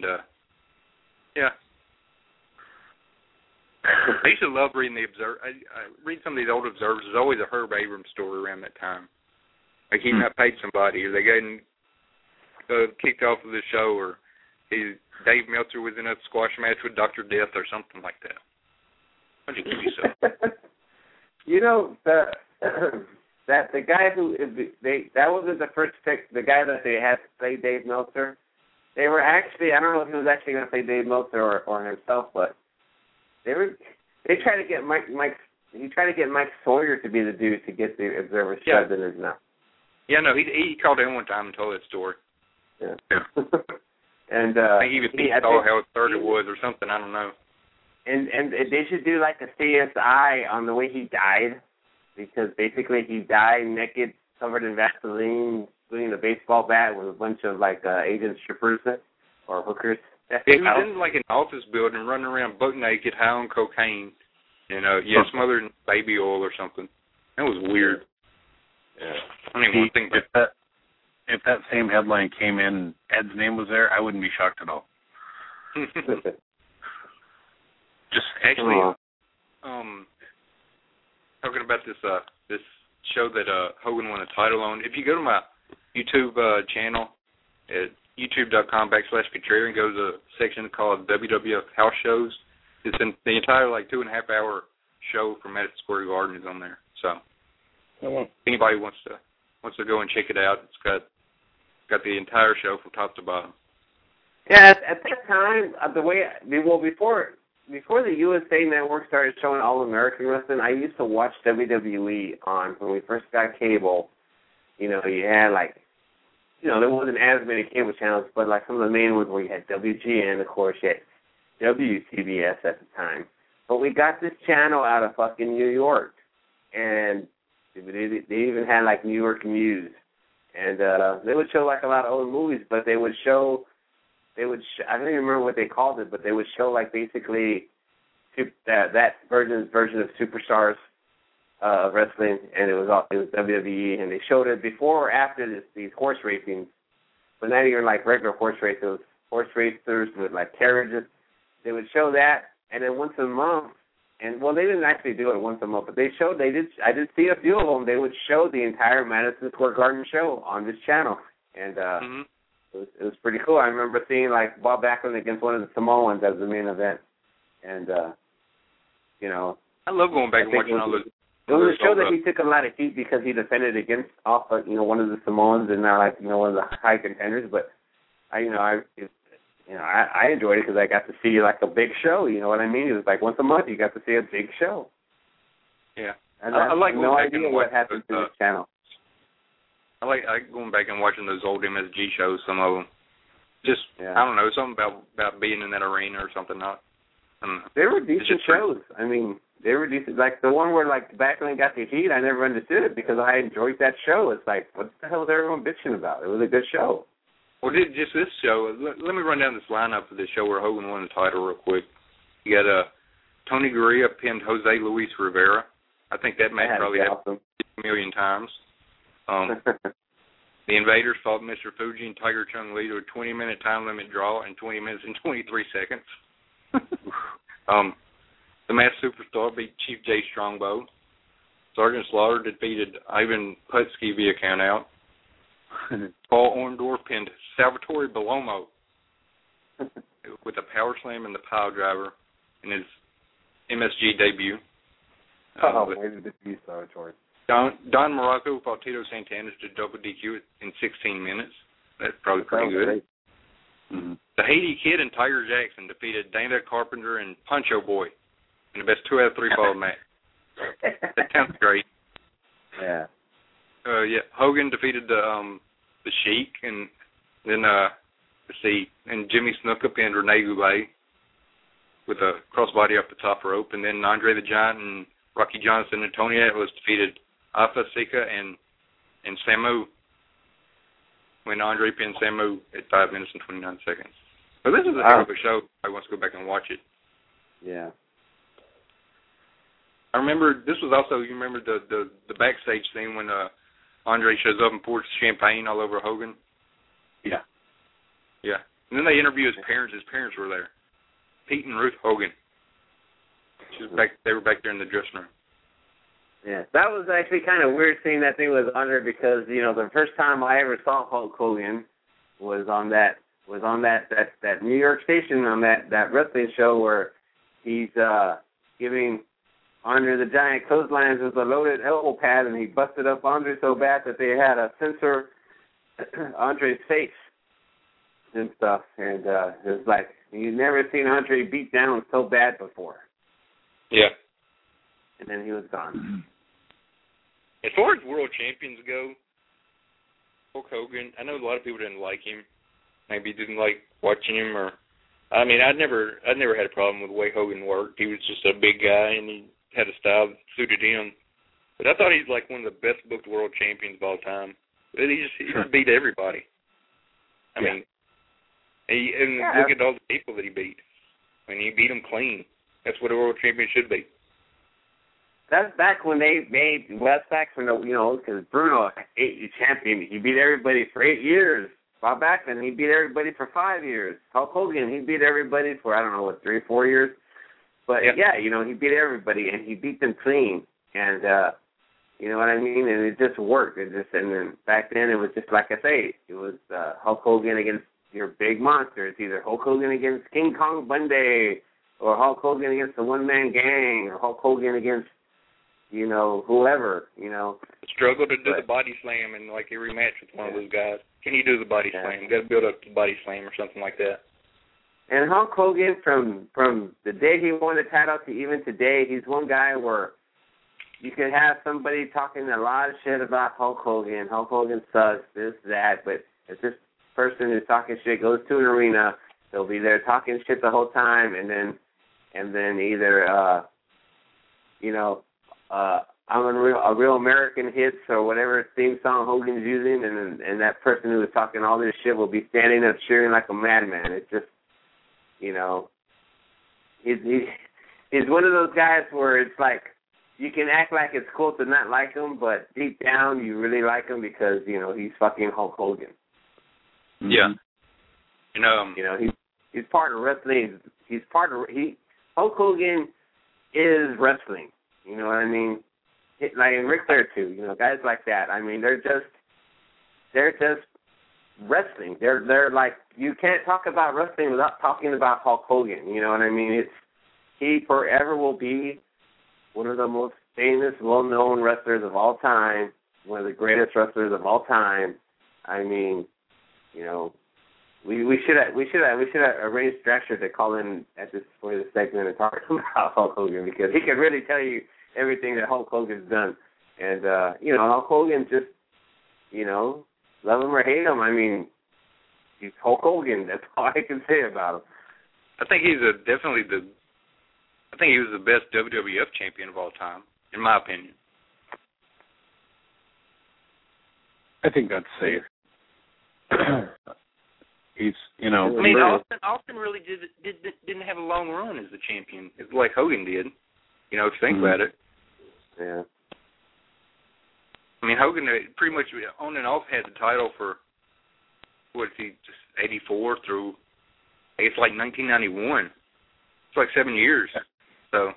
I used to love reading the Observer. I read some of these old Observers. There's always a Herb Abrams story around that time. Like he not paid somebody, or they got him kicked off of the show, or Dave Meltzer was in a squash match with Dr. Death or something like that. Why don't you give yourself? You know, the guy who that wasn't the first pick. The guy that they had to play Dave Meltzer. They were actually, I don't know if he was actually going to play Dave Meltzer or himself, but they tried to get He tried to get Mike Sawyer to be the dude to get the Observer shoved in his mouth. Yeah, no, he called in one time and told that story. Yeah. And I think he saw how third it was or something. I don't know. And they should do like a CSI on the way he died, because basically he died naked, covered in Vaseline, swinging a baseball bat with a bunch of like Asian strippers or hookers. He was in like an office building, running around buck naked, high on cocaine, and smothered in baby oil or something. That was weird. Yeah. I mean, one thing. If that same headline came in, Ed's name was there, I wouldn't be shocked at all. Just actually, talking about this show that Hogan won the title on. If you go to my YouTube channel at youtube.com/Contrarian, go to the section called WWF House Shows. It's in the entire 2.5 hour show from Madison Square Garden is on there. So if anybody wants to go and check it out, it's got the entire show from top to bottom. Yeah, at that time, before the USA Network started showing All American Wrestling, I used to watch WWE on when we first got cable. You had there wasn't as many cable channels, but some of the main ones where you had WGN, of course, you had WCBS at the time. But we got this channel out of fucking New York, and they even had New York News, and they would show a lot of old movies, but they would show. I don't even remember what they called it, but they would show basically that version of Superstars of wrestling, and it was WWE, and they showed it before or after these horse racings, but not even regular horse races. It was horse racers with carriages. They would show that, and then once a month, they didn't actually do it once a month, but I did see a few of them. They would show the entire Madison Square Garden show on this channel, and It was pretty cool. I remember seeing Bob Backlund against one of the Samoans as the main event, and I love going back and watching all those. It was a show that he took a lot of heat because he defended against one of the Samoans and not one of the high contenders. But I enjoyed it because I got to see a big show. You know what I mean? It was once a month you got to see a big show. Yeah, and I have no idea what happened to this channel. I like going back and watching those old MSG shows, some of them. Just, I don't know, something about being in that arena or something. They were decent shows. I mean, they were decent. The one where, Backlund got the heat, I never understood it because I enjoyed that show. It's what the hell is everyone bitching about? It was a good show. Well, just this show, let me run down this lineup of this show where Hogan won the title real quick. You got Tony Gurria pinned Jose Luis Rivera. I think that match probably happened a million times. The Invaders fought Mr. Fuji and Tiger Chung Lee to a 20-minute time limit draw in 20 minutes and 23 seconds. The Masked Superstar beat Chief Jay Strongbow. Sergeant Slaughter defeated Ivan Putski via countout. Paul Orndorff pinned Salvatore Bellomo with a power slam and the pile driver in his MSG debut. Way to defeat Salvatore. Don Morocco fought Tito Santana to double DQ in 16 minutes. That's probably pretty good. Mm-hmm. The Haiti Kid and Tiger Jackson defeated Dana Carpenter and Poncho Boy in the best 2 out of 3 fall match. That sounds great. Yeah. Hogan defeated the Sheik, and then and Jimmy Snuka pinned Rene Goulet with a crossbody off the top rope, and then Andre the Giant and Rocky Johnson and Tony Atlas defeated Alpha Sika and Samu when Andre pinned Samu at 5 minutes and 29 seconds. But this is a hell of a show. I want to go back and watch it. Yeah. I remember this was also, you remember the backstage scene when Andre shows up and pours champagne all over Hogan? Yeah. Yeah. And then they interview his parents. His parents were there. Pete and Ruth Hogan. They were back there in the dressing room. Yeah, that was actually kind of weird seeing that thing with Andre because the first time I ever saw Hulk Hogan was on that New York station on that wrestling show where he's giving Andre the Giant clotheslines with a loaded elbow pad, and he busted up Andre so bad that they had to censor Andre's face and stuff. And it was like, you've never seen Andre beat down so bad before. Yeah. And then he was gone. As far as world champions go, Hulk Hogan, I know a lot of people didn't like him. Maybe didn't like watching him, or I mean, I never had a problem with the way Hogan worked. He was just a big guy, and he had a style that suited him. But I thought he's like one of the best booked world champions of all time. He just beat everybody. I mean, look at all the people that he beat. I mean, he beat them clean. That's what a world champion should be. That's back when that's back when, because Bruno, champion, he beat everybody for 8 years. While back then, he beat everybody for 5 years. Hulk Hogan, he beat everybody for, 3 or 4 years. But, he beat everybody, and he beat them clean. And, you know what I mean? And it just worked. And then back then, it was just like I say, it was Hulk Hogan against your big monsters, either Hulk Hogan against King Kong Bundy, or Hulk Hogan against the One-Man Gang, or Hulk Hogan against, whoever, Struggle to do the body slam in like every match with one of those guys. Can you do the body slam? You got to build up the body slam or something like that. And Hulk Hogan, from the day he won the title to even today, he's one guy where you could have somebody talking a lot of shit about Hulk Hogan. Hulk Hogan sucks, this, that, but if this person who's talking shit goes to an arena, they'll be there talking shit the whole time, and then either I'm a real American hits or whatever theme song Hogan's using, and that person who was talking all this shit will be standing up cheering like a madman. It's just, he's one of those guys where it's like you can act like it's cool to not like him, but deep down you really like him because he's fucking Hulk Hogan. Yeah. He's part of wrestling. Hulk Hogan is wrestling. You know what I mean? Like in Ric Flair too. Guys like that. I mean, they're just wrestling. They're like, you can't talk about wrestling without talking about Hulk Hogan. You know what I mean? He forever will be one of the most famous, well-known wrestlers of all time. One of the greatest wrestlers of all time. I mean, we should have arranged Drexler to call in at this point of the segment and talk about Hulk Hogan, because he can really tell you everything that Hulk Hogan's done. And Hulk Hogan just, love him or hate him. I mean, he's Hulk Hogan. That's all I can say about him. I think he was the best WWF champion of all time, in my opinion. I think that's safe. He's, I mean, Austin really didn't have a long run as the champion, like Hogan did. If you think about it. Yeah. I mean, Hogan pretty much on and off had the title for, just 84 through, I guess, like 1991. It's like 7 years. So.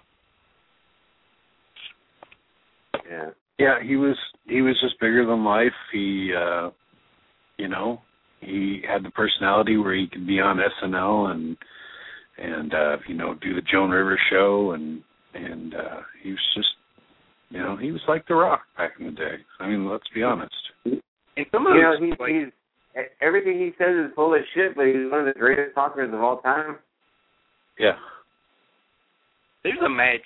Yeah. Yeah, he was just bigger than life. He, he had the personality where he could be on SNL and do the Joan Rivers show, and he was just, he was like The Rock back in the day. I mean, let's be honest. And some of he's everything he says is full of shit, but he's one of the greatest talkers of all time. Yeah. There's a match.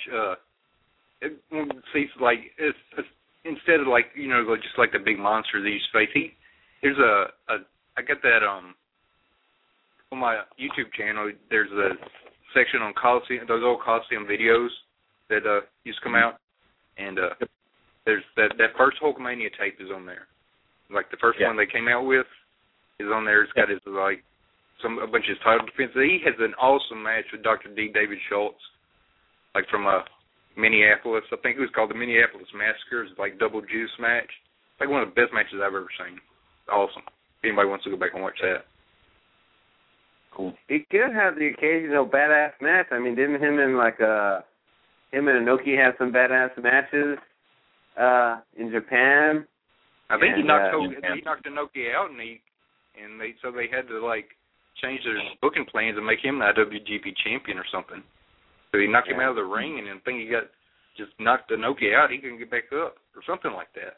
Instead of just like the big monster that you face. There's I got that on my YouTube channel. There's a section on Coliseum, those old Coliseum videos that used to come out, and there's that first Hulkamania tape is on there. Like the first one they came out with is on there. It's got his a bunch of his title defenses. He has an awesome match with Dr. D. David Schultz, like from Minneapolis. I think it was called the Minneapolis Massacre. It's like double juice match. It's like one of the best matches I've ever seen. Awesome. If anybody wants to go back and watch that. Cool. He could have the occasional badass match. I mean, didn't him and Inoki have some badass matches in Japan? I think he knocked Inoki out, so they had to change their booking plans and make him the IWGP champion or something. So he knocked him out of the ring, and I think he got just knocked Inoki out, he couldn't get back up or something like that.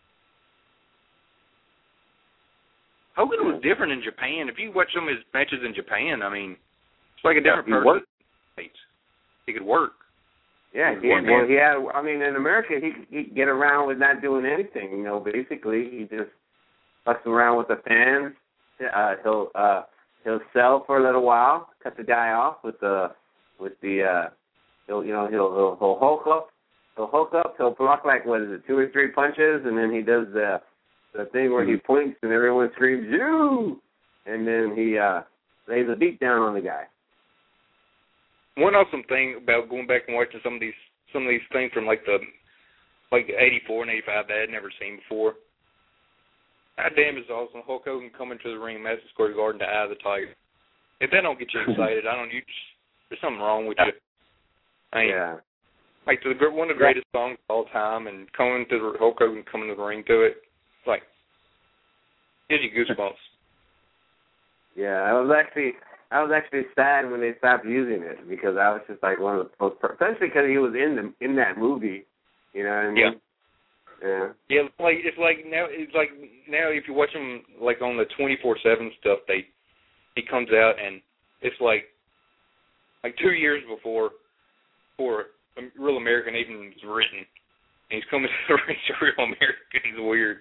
Hogan was different in Japan. If you watch some of his matches in Japan, I mean, it's like a different person. He could work. Yeah, he had. I mean, in America, he could get around with not doing anything. You know, basically, he just fucks around with the fans. He'll sell for a little while, cut the guy off he'll hulk up. He'll block like 2 or 3 punches, and then he does the thing where he points and everyone screams "you," and then he lays a beat down on the guy. One awesome thing about going back and watching some of these things from like 84 and 85 that I had never seen before. God damn, it's awesome. Hulk Hogan coming to the ring in Madison Square Garden to Eye of the Tiger. If that don't get you excited, there's something wrong with you. I mean, like one of the greatest songs of all time, and Hulk Hogan coming to the ring to it, it's like, gives you goosebumps. Yeah, I was actually sad when they stopped using it, because I was just like one of the most, especially because he was in that movie, you know what I mean? Yeah. Yeah. Yeah, it's like now if you watch him like on the 24/7 stuff, he comes out and it's like 2 years before Real American even was written, and he's coming to the ring to Real American. He's weird.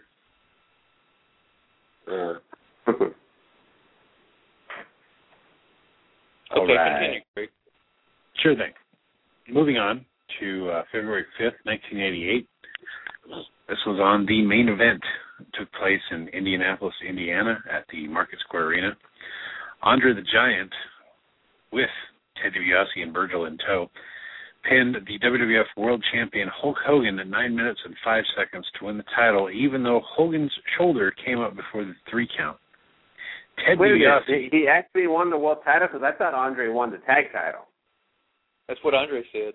Okay, continue, Craig. Sure thing. Moving on to February 5th, 1988. This was on the main event. It took place in Indianapolis, Indiana, at the Market Square Arena. Andre the Giant, with Ted DiBiase and Virgil in tow, pinned the WWF World Champion Hulk Hogan in 9 minutes and 5 seconds to win the title, even though Hogan's shoulder came up before the 3 count. Ted DiBiase. He actually won the world title, because I thought Andre won the tag title. That's what Andre said.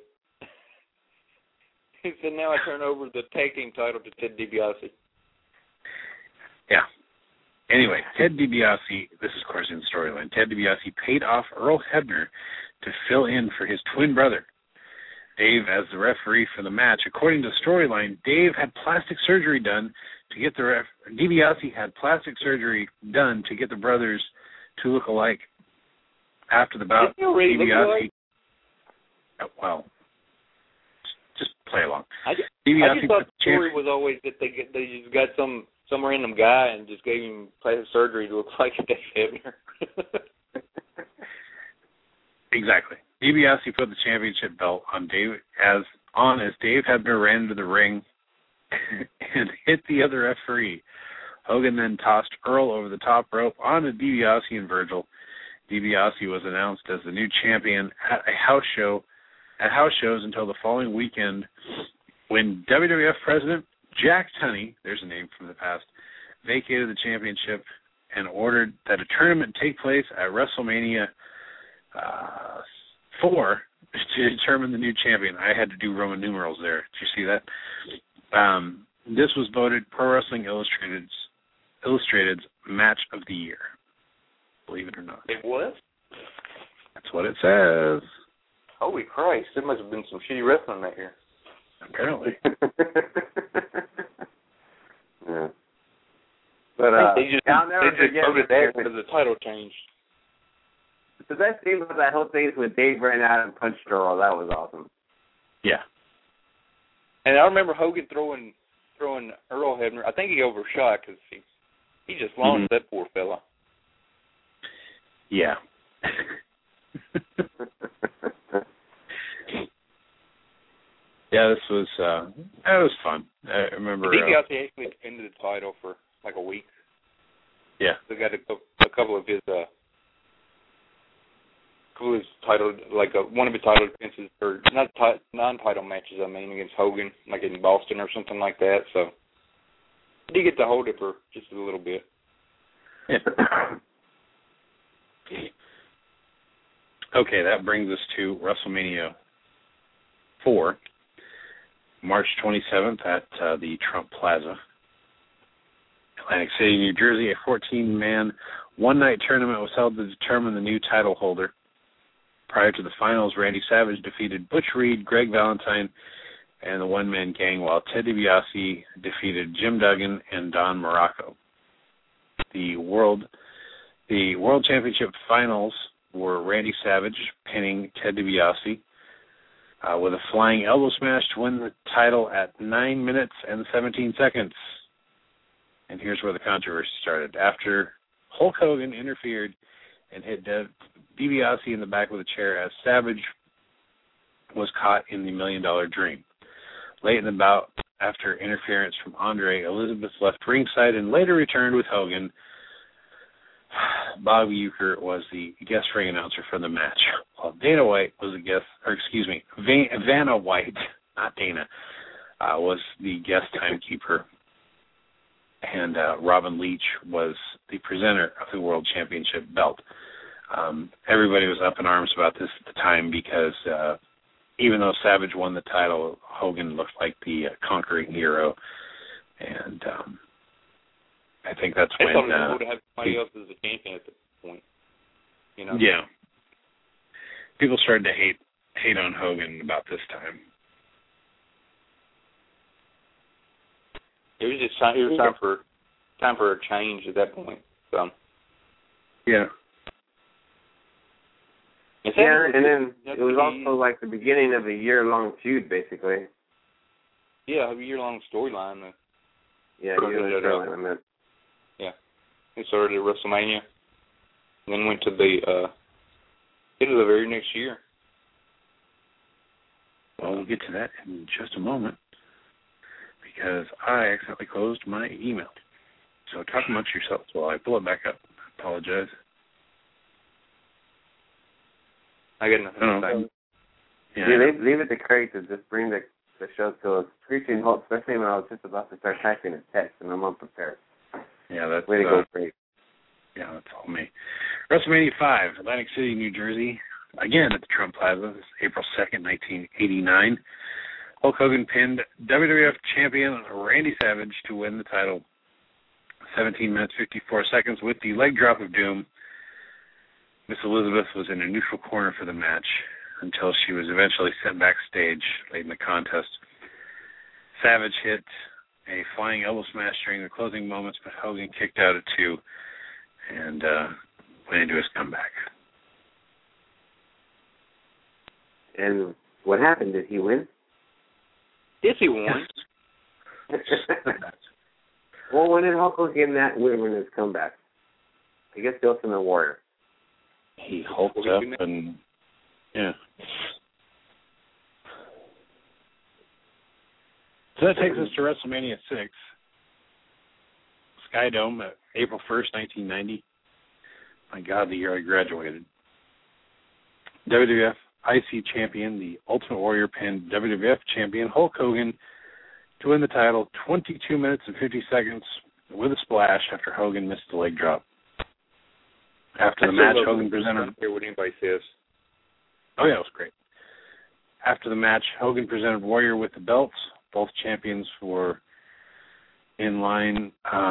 He said, now I turn over the tag team title to Ted DiBiase. Yeah. Anyway, Ted DiBiase, this is, of course, in the storyline, Ted DiBiase paid off Earl Hebner to fill in for his twin brother, Dave, as the referee for the match. According to the storyline, Dave had plastic surgery done to get DiBiase had plastic surgery done to get the brothers to look alike. After the bout, DiBiase... Well, just play along. I just thought the story was always that they just got some random guy and just gave him plastic surgery to look like Dave Hebner. Exactly. DiBiase put the championship belt on Dave as Dave Hebner ran into the ring and hit the other referee. Hogan then tossed Earl over the top rope onto DiBiase and Virgil. DiBiase was announced as the new champion at house shows until the following weekend, when WWF President Jack Tunney, there's a name from the past, vacated the championship and ordered that a tournament take place at WrestleMania 4 to determine the new champion. I had to do Roman numerals there. Did you see that? This was voted Pro Wrestling Illustrated's Match of the Year. Believe it or not. It was? That's what it says. Holy Christ, there must have been some shitty wrestling that year. Apparently. Yeah. But they just voted that because the title changed. The best thing was that whole thing when Dave ran out and punched Earl. That was awesome. Yeah. And I remember Hogan throwing Earl Hebner. I think he overshot because he just launched that poor fella. Yeah. Yeah, this was that was fun. I remember. DiBiase actually defended the title for like a week. Yeah. They got a couple of his title, one of his title defenses, or not non-title matches. I mean, against Hogan, like in Boston or something like that. So he did get to hold it for just a little bit. Yeah. Okay, that brings us to WrestleMania 4, March 27th at the Trump Plaza, Atlantic City, New Jersey. A 14-man one-night tournament was held to determine the new title holder. Prior to the finals, Randy Savage defeated Butch Reed, Greg Valentine, and the one-man gang, while Ted DiBiase defeated Jim Duggan and Don Morocco. The World Championship finals were Randy Savage pinning Ted DiBiase with a flying elbow smash to win the title at 9 minutes and 17 seconds. And here's where the controversy started. After Hulk Hogan interfered and hit DiBiase in the back with a chair as Savage was caught in the $1 Million Dream. Late in the bout, after interference from Andre, Elizabeth left ringside and later returned with Hogan. Bob Uecker was the guest ring announcer for the match, while Dana White was Vanna White, not Dana, was the guest timekeeper, and Robin Leach was the presenter of the World Championship belt. Everybody was up in arms about this at the time because even though Savage won the title, Hogan looked like the conquering hero, and I think that's when to have somebody else as a champion at this point. You know? Yeah. People started to hate on Hogan about this time. It was just time for a change at that point. So. Yeah. Yeah, and then it was also like the beginning of a year-long feud, basically. Yeah, a year-long storyline. Yeah, year-long storyline, I meant. Yeah. It started at WrestleMania, and then went to the very next year. Well, we'll get to that in just a moment, because I accidentally closed my email. So talk amongst yourselves while I pull it back up. I apologize. I got nothing to say. Yeah, leave it to Craig to just bring the show to a screeching halt, especially when I was just about to start typing a text and I'm unprepared. Yeah, that's way to go, Craig. Yeah, that's all me. WrestleMania 5, Atlantic City, New Jersey. Again at the Trump Plaza. This is April 2nd, 1989. Hulk Hogan pinned WWF champion Randy Savage to win the title. 17 minutes, 54 seconds with the leg drop of doom. Miss Elizabeth was in a neutral corner for the match until she was eventually sent backstage late in the contest. Savage hit a flying elbow smash during the closing moments, but Hogan kicked out at 2 and went into his comeback. And what happened? Did he win? Yes, he won. Well, when did Hulk Hogan that win in his comeback? I guess the Ultimate Warrior. He hulked up and, yeah. So that takes us to WrestleMania 6. Skydome, April 1st, 1990. My God, the year I graduated. WWF IC champion, the Ultimate Warrior pinned WWF champion Hulk Hogan to win the title 22 minutes and 50 seconds with a splash after Hogan missed the leg drop. After the match, Hogan presented... I don't care what anybody says. Oh, yeah, it was great. After the match, Hogan presented Warrior with the belts. Both champions were in line.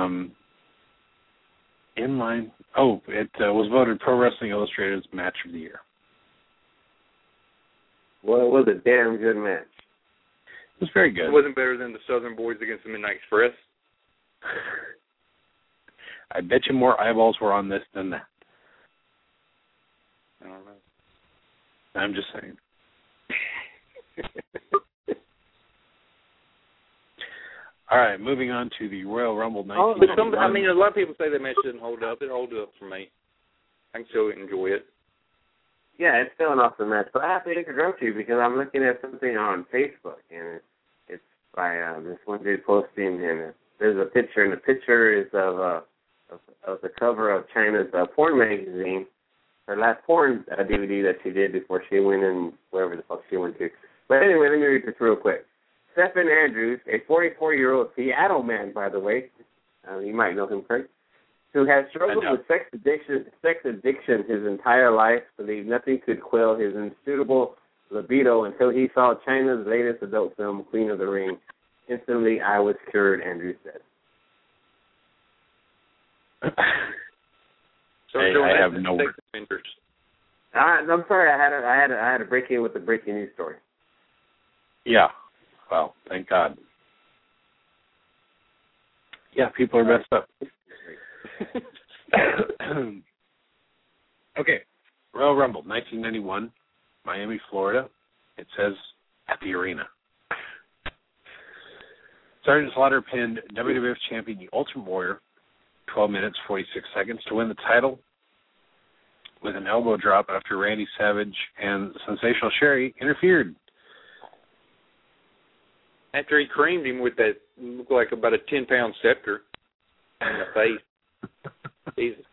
It was voted Pro Wrestling Illustrated's Match of the Year. Well, it was a damn good match. It was very good. It wasn't better than the Southern Boys against the Midnight Express. I bet you more eyeballs were on this than that. I don't know. I'm just saying. All right, moving on to the Royal Rumble 1991. A lot of people say that match didn't hold up. It held up for me. I can still enjoy it. Yeah, it's still an awesome match. But I have to interrupt you because I'm looking at something on Facebook, and it's by this one dude posting, and there's a picture, and the picture is of the cover of China's porn magazine, her last porn DVD that she did before she went in wherever the fuck she went to. But anyway, let me read this real quick. Stephen Andrews, a 44-year-old Seattle man, by the way, you might know him, Kurt, who has struggled with sex addiction his entire life, believed nothing could quell his insatiable libido until he saw China's latest adult film, Queen of the Ring. Instantly, I was cured, Andrews said. So I have no words. I'm sorry, I had to break in with the breaking news story. Yeah. Well, thank God. Yeah, people are messed up. Okay, Royal Rumble, 1991, Miami, Florida. It says at the arena. Sergeant Slaughter pinned WWF champion The Ultimate Warrior, 12 minutes, 46 seconds, to win the title with an elbow drop after Randy Savage and Sensational Sherry interfered. After he creamed him with that, looked like about a 10-pound scepter in the face. Jesus.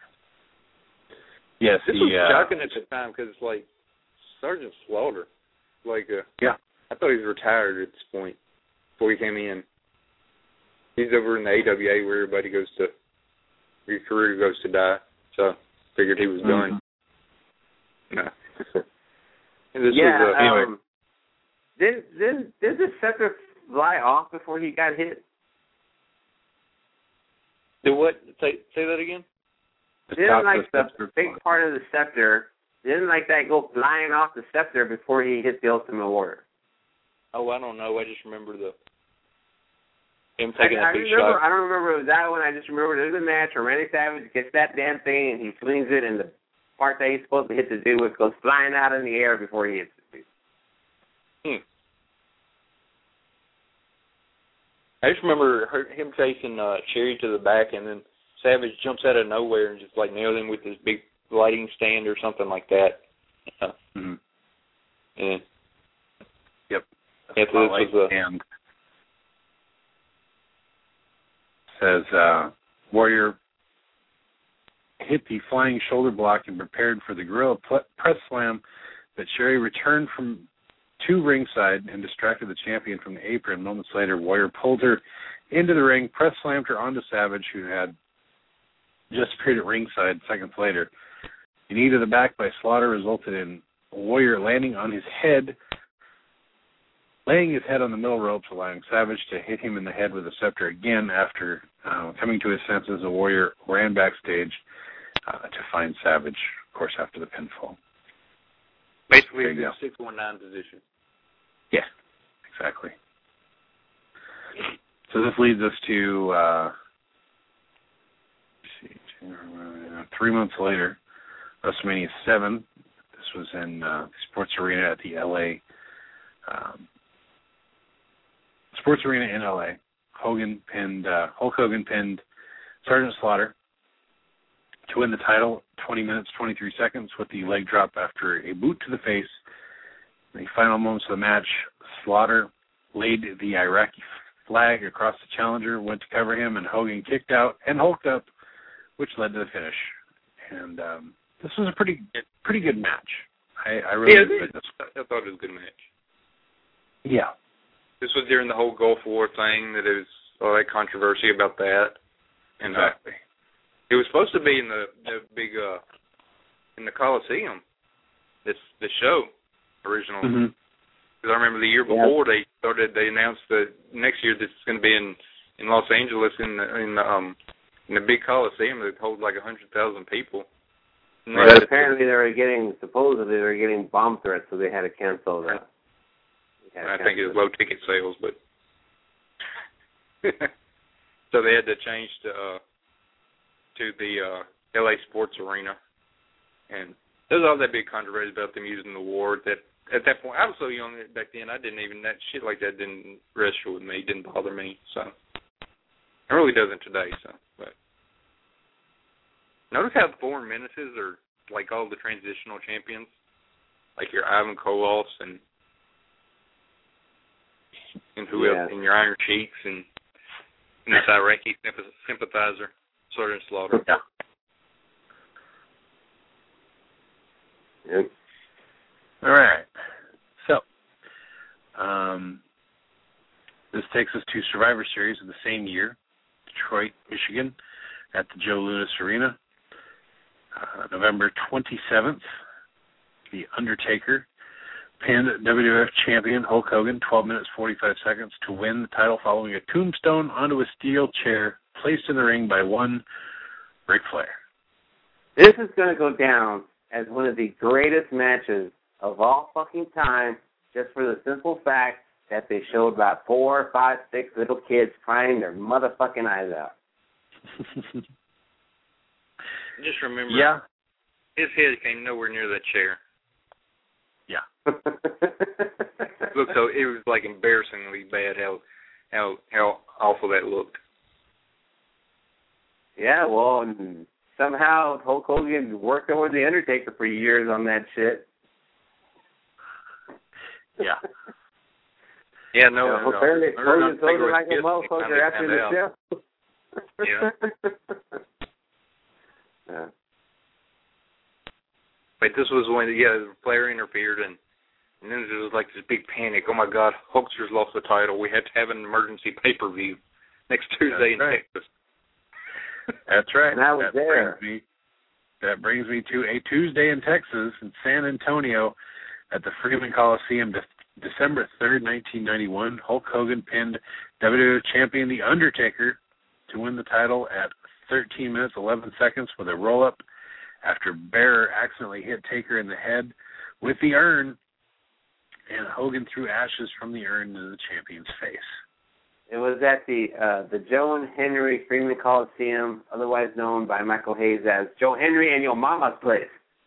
Yes, this was shocking at the time because it's like Sergeant Slaughter. Like, yeah, I thought he was retired at this point before he came in. He's over in the AWA where everybody goes to, your career goes to die. So figured he was done. No. And this was, anyway. Did the scepter fly off before he got hit? Do what? Say that again? Didn't like the big part of the scepter, didn't like that go flying off the scepter before he hit the Ultimate Warrior? Oh, I don't know. I just remember him taking a big shot. shot. I don't remember it was that one. I just remember there's a match where Randy Savage gets that damn thing and he swings it, and the part that he's supposed to hit the dude with goes flying out in the air before he hits the dude. I just remember him chasing Cherry to the back, and then Savage jumps out of nowhere and just like nails him with this big lighting stand or something like that. Mm-hmm. Yeah. Yep. Yeah, so this was and says Warrior hit the flying shoulder block and prepared for the gorilla press slam, but Sherry returned to ringside and distracted the champion from the apron. Moments later, Warrior pulled her into the ring, press slammed her onto Savage, who had just appeared at ringside seconds later. A knee to the back by Slaughter resulted in Warrior laying his head on the middle ropes, allowing Savage to hit him in the head with a scepter again. After coming to his senses, the Warrior ran backstage to find Savage, of course, after the pinfall. Basically, the 619 position. Yeah, exactly. So this leads us to 3 months later, WrestleMania 7. This was in Sports Arena at the LA Sports Arena in LA. Hulk Hogan pinned Sergeant Slaughter to win the title, 20 minutes, 23 seconds, with the leg drop after a boot to the face. In the final moments of the match, Slaughter laid the Iraqi flag across the challenger, went to cover him, and Hogan kicked out and hulked up, which led to the finish. And this was a pretty good match. I really enjoyed this. I thought it was a good match. Yeah. This was during the whole Gulf War thing, that there was all that controversy about that. And, exactly. It was supposed to be in the big in the Coliseum. The show originally. Mm-hmm. Because I remember the year before they announced that next year this is going to be in Los Angeles in the big Coliseum that hold like 100,000 people. But apparently supposedly they were getting bomb threats, so they had to cancel that. I think it was low ticket sales, but so they had to change to the LA Sports Arena, and there was all that big controversy about them using the award. That at that point, I was so young back then, that shit like that didn't register with me, it didn't bother me. So it really doesn't today. So, but notice how the foreign menaces are like all the transitional champions, like your Ivan Koloff and who else, and your Iron Sheiks and this Iraqi sympathizer, Sergeant Slaughter. Yeah. Yep. All right. So, this takes us to Survivor Series of the same year, Detroit, Michigan, at the Joe Louis Arena. November 27th, The Undertaker pinned WWF champion Hulk Hogan, 12 minutes, 45 seconds, to win the title following a tombstone onto a steel chair placed in the ring by one Ric Flair. This is going to go down as one of the greatest matches of all fucking time, just for the simple fact that they showed about 4, 5, 6 little kids crying their motherfucking eyes out. Just remember, Yeah. his head came nowhere near that chair. Yeah. Looked so it was like embarrassingly bad how awful that looked. Yeah, well, and somehow Hulk Hogan worked over the Undertaker for years on that shit. Yeah. Yeah, no. Apparently Hogan told her like a Undertaker was motherfucker pissed after when the they show. Yeah. Yeah. But this was when the Flair interfered, and then there was like this big panic. Oh my God, Hulkster's lost the title. We had to have an emergency pay-per-view next Tuesday in Texas. That's right. And I was there. That brings me to a Tuesday in Texas, in San Antonio, at the Freeman Coliseum, December 3rd, 1991. Hulk Hogan pinned WWE Champion The Undertaker to win the title at 13 minutes, 11 seconds with a roll-up after Bearer accidentally hit Taker in the head with the urn, and Hogan threw ashes from the urn into the champion's face. It was at the Joe and Henry Freeman Coliseum, otherwise known by Michael Hayes as Joe Henry and Your Mama's Place.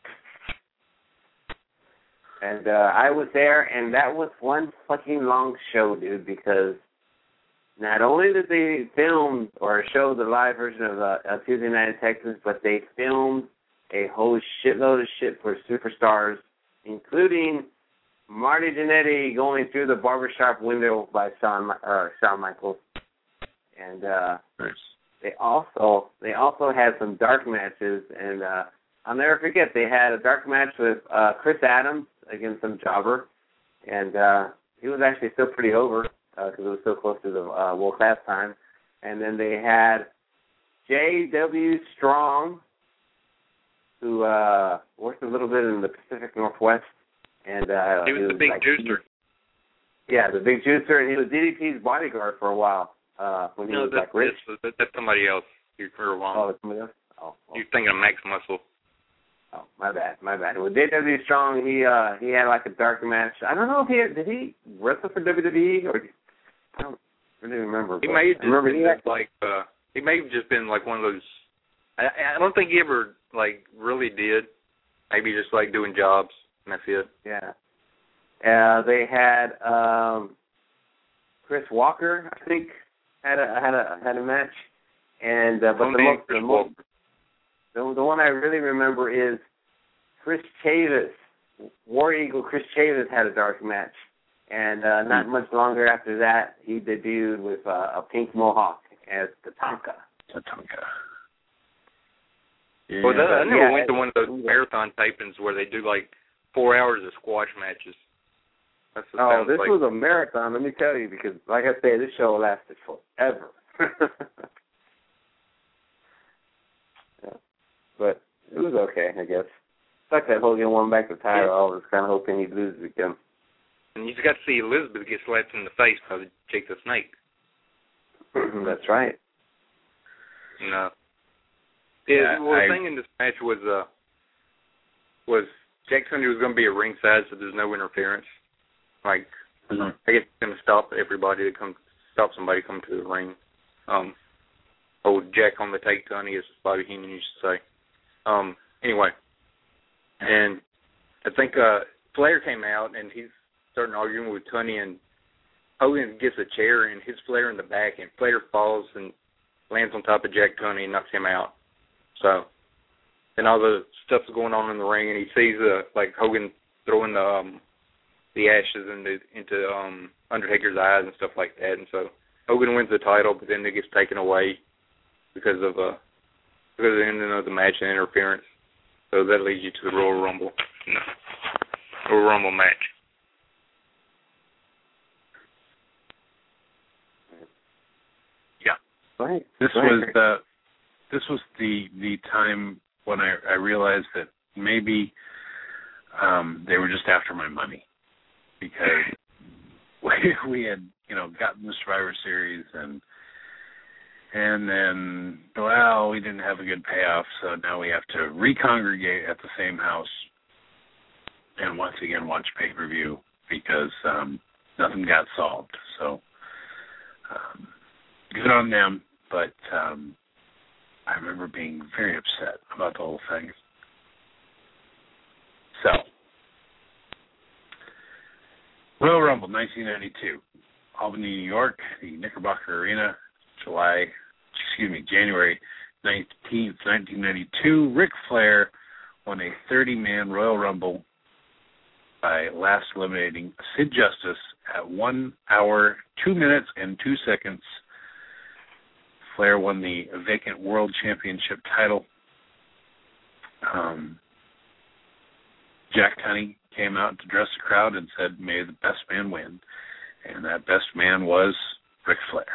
And I was there, and that was one fucking long show, dude, because not only did they film or show the live version of Tuesday Night in Texas, but they filmed a whole shitload of shit for superstars, including Marty Jannetty going through the barbershop window by Shawn Michaels. And they also had some dark matches, and I'll never forget, they had a dark match with Chris Adams against some jobber, and he was actually still pretty over because it was so close to the World Class time. And then they had J.W. Strong, who worked a little bit in the Pacific Northwest. And he was the big juicer. Yeah, the big juicer, and he was DDP's bodyguard for a while when he was like rich. That's somebody else. You're wrong. Oh, somebody else? Oh. You're thinking of Max Muscle. Oh, my bad. With J.W. Strong, he had like a dark match. I don't know if did he wrestle for WWE or I don't really remember. He may have just been like one of those. I don't think he ever like really did. Maybe just like doing jobs, and that's it. Yeah. They had Chris Walker, I think, had a match, and but the one I really remember is Chris Chavis, War Eagle. Chris Chavis had a dark match, and not much longer after that, he debuted with a pink mohawk as Tatanka. Yeah, well, I never went to one of those marathon tapings where they do like 4 hours of squash matches. This was a marathon, let me tell you, because like I said, this show lasted forever. Yeah. But it was okay, I guess. Like that Hogan won back the title, I was kind of hoping he'd lose it again. And you just got to see Elizabeth get slapped in the face by Jake the Snake. That's right. No. Yeah, the thing in this match was Jack Tunney was going to be at ringside, so there's no interference. Like, I guess it's going to stop somebody come to the ring. Old Jack on the take Tunney, as Bobby Heenan used to say. Anyway, and I think Flair came out, and he's starting arguing with Tunney, and Hogan gets a chair and hits Flair in the back, and Flair falls and lands on top of Jack Tunney and knocks him out. So, and all the stuff's going on in the ring, and he sees like Hogan throwing the ashes into Undertaker's eyes and stuff like that, and so Hogan wins the title, but then it gets taken away because of the ending of the match and interference. So that leads you to the Royal Rumble. Royal Rumble match. Yeah. Right. This was the time when I realized that maybe they were just after my money, because we had gotten the Survivor Series and then we didn't have a good payoff, so now we have to recongregate at the same house and once again watch pay-per-view because nothing got solved. So good on them, but I remember being very upset about the whole thing. So, Royal Rumble 1992, Albany, New York, the Knickerbocker Arena, January 19th, 1992. Ric Flair won a 30-man Royal Rumble by last eliminating Sid Justice at 1 hour, 2 minutes, and 2 seconds. Flair won the vacant World Championship title. Jack Tunney came out to address the crowd and said, "May the best man win." And that best man was Ric Flair.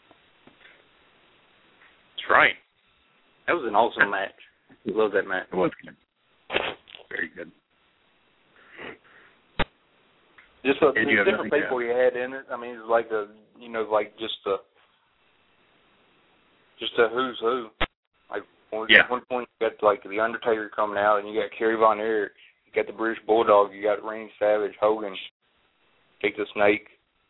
That's right. That was an awesome match. I love that match. It was good. Very good. Just the different people you had in it. I mean, it was like just a who's who. Like at one point you got like the Undertaker coming out, and you got Kerry Von Erich, you got the British Bulldog, you got Randy Savage, Hogan, Jake the Snake.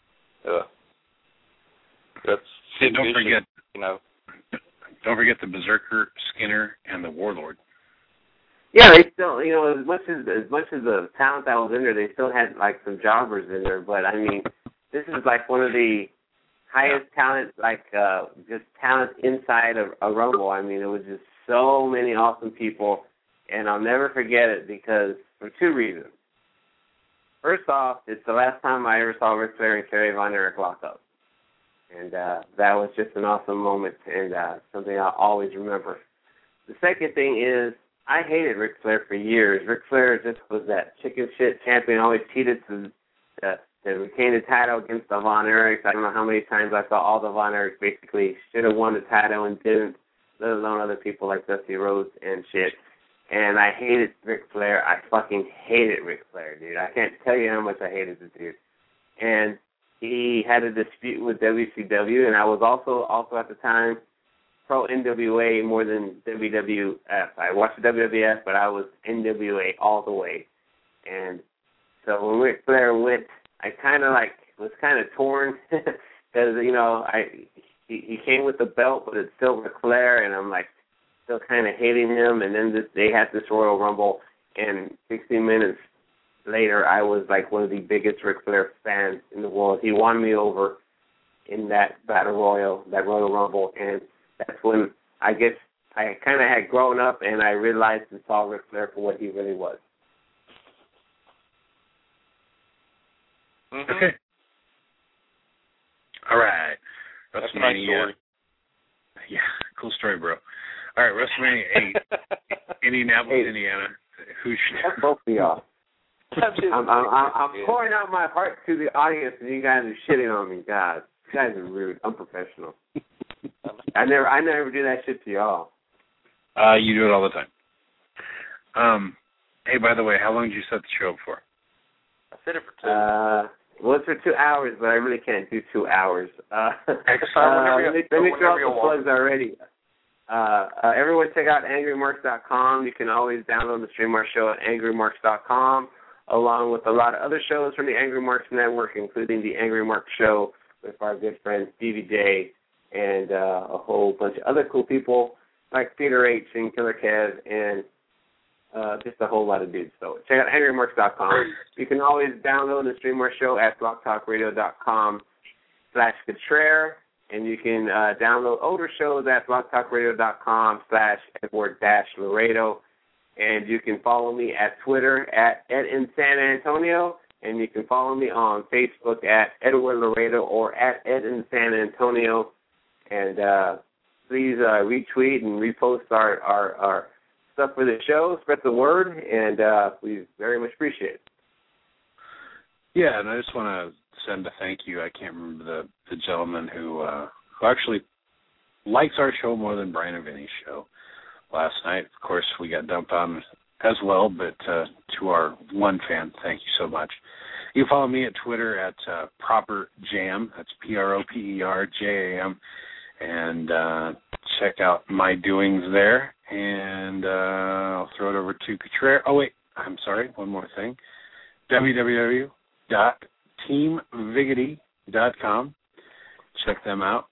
That's don't forget, Don't forget the Berserker, Skinner, and the Warlord. Yeah, they still, as much as the talent that was in there, they still had like some jobbers in there. But I mean, this is like one of the highest talent, just talent inside of a Rumble. I mean, it was just so many awesome people, and I'll never forget it because for two reasons. First off, it's the last time I ever saw Ric Flair and Kerry Von Erich lock up. And that was just an awesome moment and something I'll always remember. The second thing is I hated Ric Flair for years. Ric Flair just was that chicken shit champion, always cheated to retain the title against the Von Erichs. I don't know how many times I saw all the Von Erichs basically should have won the title and didn't, let alone other people like Dusty Rhodes and shit. And I hated Ric Flair. I fucking hated Ric Flair, dude. I can't tell you how much I hated this dude. And he had a dispute with WCW, and I was also at the time pro NWA more than WWF. I watched the WWF, but I was NWA all the way. And so when Ric Flair went, I was kind of torn because he came with the belt, but it's still Ric Flair, and I'm like still kind of hating him. And then they had this Royal Rumble, and 16 minutes later, I was like one of the biggest Ric Flair fans in the world. He won me over in that Battle Royal, that Royal Rumble, and that's when I guess I kind of had grown up and I realized and saw Ric Flair for what he really was. Mm-hmm. Okay. All right. That's a nice story. Yeah, cool story, bro. All right, WrestleMania 8, Indianapolis, Indiana. That's both of y'all. I'm pouring out my heart to the audience, and you guys are shitting on me. God, you guys are rude, unprofessional. I never do that shit to y'all. You do it all the time. Hey, by the way, how long did you set the show up for? I set it for 2. Well, it's for 2 hours, but I really can't do 2 hours. Let me throw out the plugs already. Everyone check out angrymarks.com. You can always download the Stream Our Show at angrymarks.com, along with a lot of other shows from the Angry Marks Network, including the Angry Marks Show with our good friend Stevie J and a whole bunch of other cool people like Peter H. and Killer Kev and just a whole lot of dudes. So check out angrymarks.com. You can always download and stream our show at blogtalkradio.com/Contreras, and you can download older shows at blogtalkradio.com/Edward-Laredo. And you can follow me at Twitter at Ed in San Antonio, and you can follow me on Facebook at Edward Laredo or at Ed in San Antonio. And please retweet and repost our stuff for the show, spread the word, and we very much appreciate it. Yeah, and I just want to send a thank you. I can't remember the gentleman who actually likes our show more than Brian and Vinny's show. Last night, of course, we got dumped on as well, but to our one fan, thank you so much. You can follow me at Twitter at Proper Jam. That's PROPERJAM. And check out my doings there. And I'll throw it over to Contreras. Oh, wait, I'm sorry, one more thing. www.tpublic.com. teamvigity.com. Check them out.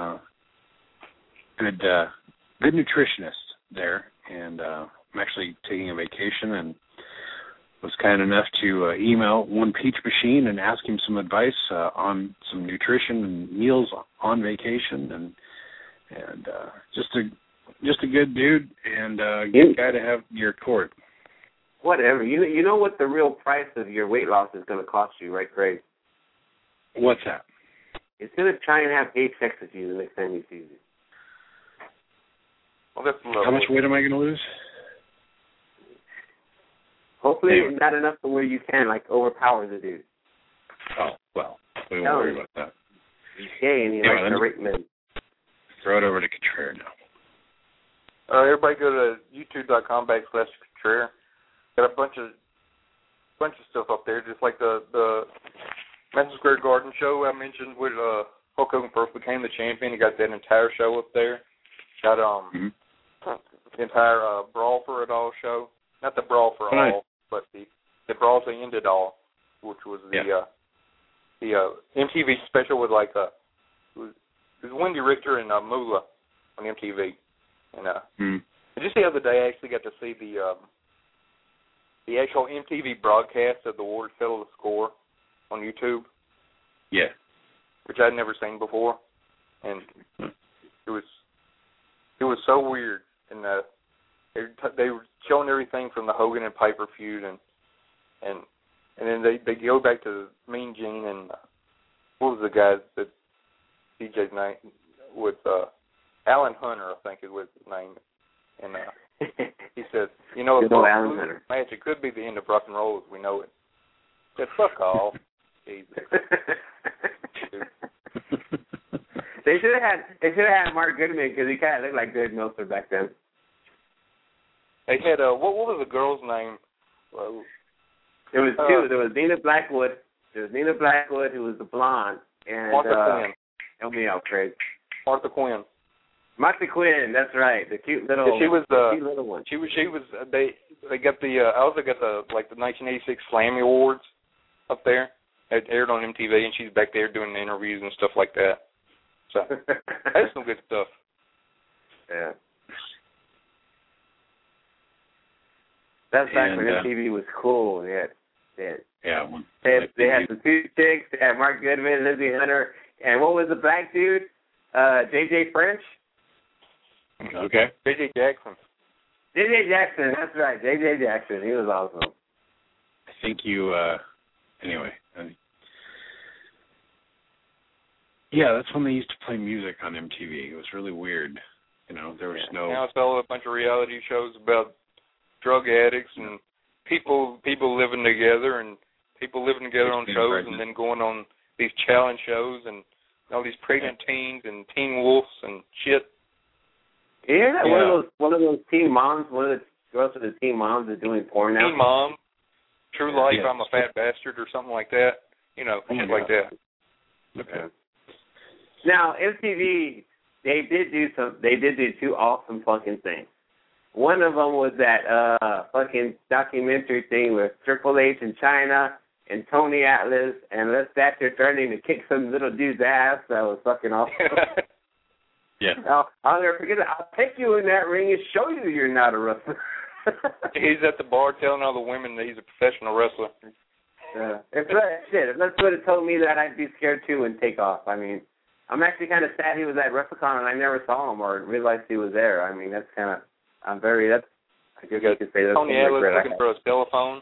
Good nutritionist there, and I'm actually taking a vacation and was kind enough to email One Peach Machine and ask him some advice on some nutrition and meals on vacation, and just a good dude and a good guy to have near court. Whatever. You know what the real price of your weight loss is going to cost you, right, Craig? What's that? It's going to try and have gay sex with you the next time you see you. Well, that's lovely. How much weight am I going to lose? Hopefully Anyway. not enough to where you can, like, overpower the dude. Oh, well, we won't worry about that. He's gay and he Anyway, likes to rape men. Throw it over to Contreras now. Everybody go to youtube.com/Contreras. Got a bunch of stuff up there, just like the Madison Square Garden show I mentioned with Hulk Hogan first became the champion. He got that entire show up there. Got the entire Brawl for It All show. Not the Brawl for All, but the Brawl to End It All, which was the MTV special with it was Wendy Richter and Moolah on MTV. And just the other day I actually got to see the actual MTV broadcast of the Awards Settle the Score on YouTube. Yeah. Which I'd never seen before. And it was so weird. And they were showing everything from the Hogan and Piper feud, and then they go back to Mean Gene and what was the guy that DJ's name with Alan Hunter, I think is what his name. And he said, if Alan Hunter match, it could be the end of rock and roll as we know it. I said, fuck off. Jesus. They should have had Mark Goodman because he kind of looked like Greg Meltzer back then. They had what was the girl's name? There was two. There was Nina Blackwood. There was Nina Blackwood, who was the blonde, and Martha Quinn. Help me out, Craig. Martha Quinn. Martha Quinn. That's right. The cute little. She was the cute little one. She was. They got the. I also got the 1986 Slammy Awards up there. It aired on MTV, and she's back there doing the interviews and stuff like that. So that's some good stuff. Yeah. That's back when MTV was cool. They had some two chicks. They had Mark Goodman, Lizzie Hunter, and what was the black dude? J.J. French? Okay. J.J. Jackson. J.J. Jackson, that's right. J.J. Jackson. He was awesome. I think you, anyway. Yeah, that's when they used to play music on MTV. It was really weird. There was no... Now it's all a bunch of reality shows about drug addicts and people living together and people living together on shows and then going on these challenge shows and all these pregnant teens and teen wolves and shit. You hear that? Yeah. One of those teen moms, one of the girls of the teen moms is doing porn now. Teen mom, True Life, I'm a Fat Bastard or something like that. Shit like that. Okay. Now MTV, they did do two awesome fucking things. One of them was that fucking documentary thing with Triple H in China and Tony Atlas and Les Thatcher threatening to kick some little dude's ass. That was fucking awesome. Yeah. I'll never forget it. I'll take you in that ring and show you you're not a wrestler. He's at the bar telling all the women that he's a professional wrestler. If Les would have told me that, I'd be scared too and take off. I mean, I'm actually kind of sad he was at WrestleCon and I never saw him or realized he was there. I mean, that's kind of... I guess you could say that's Tony Atlas looking for a telephone.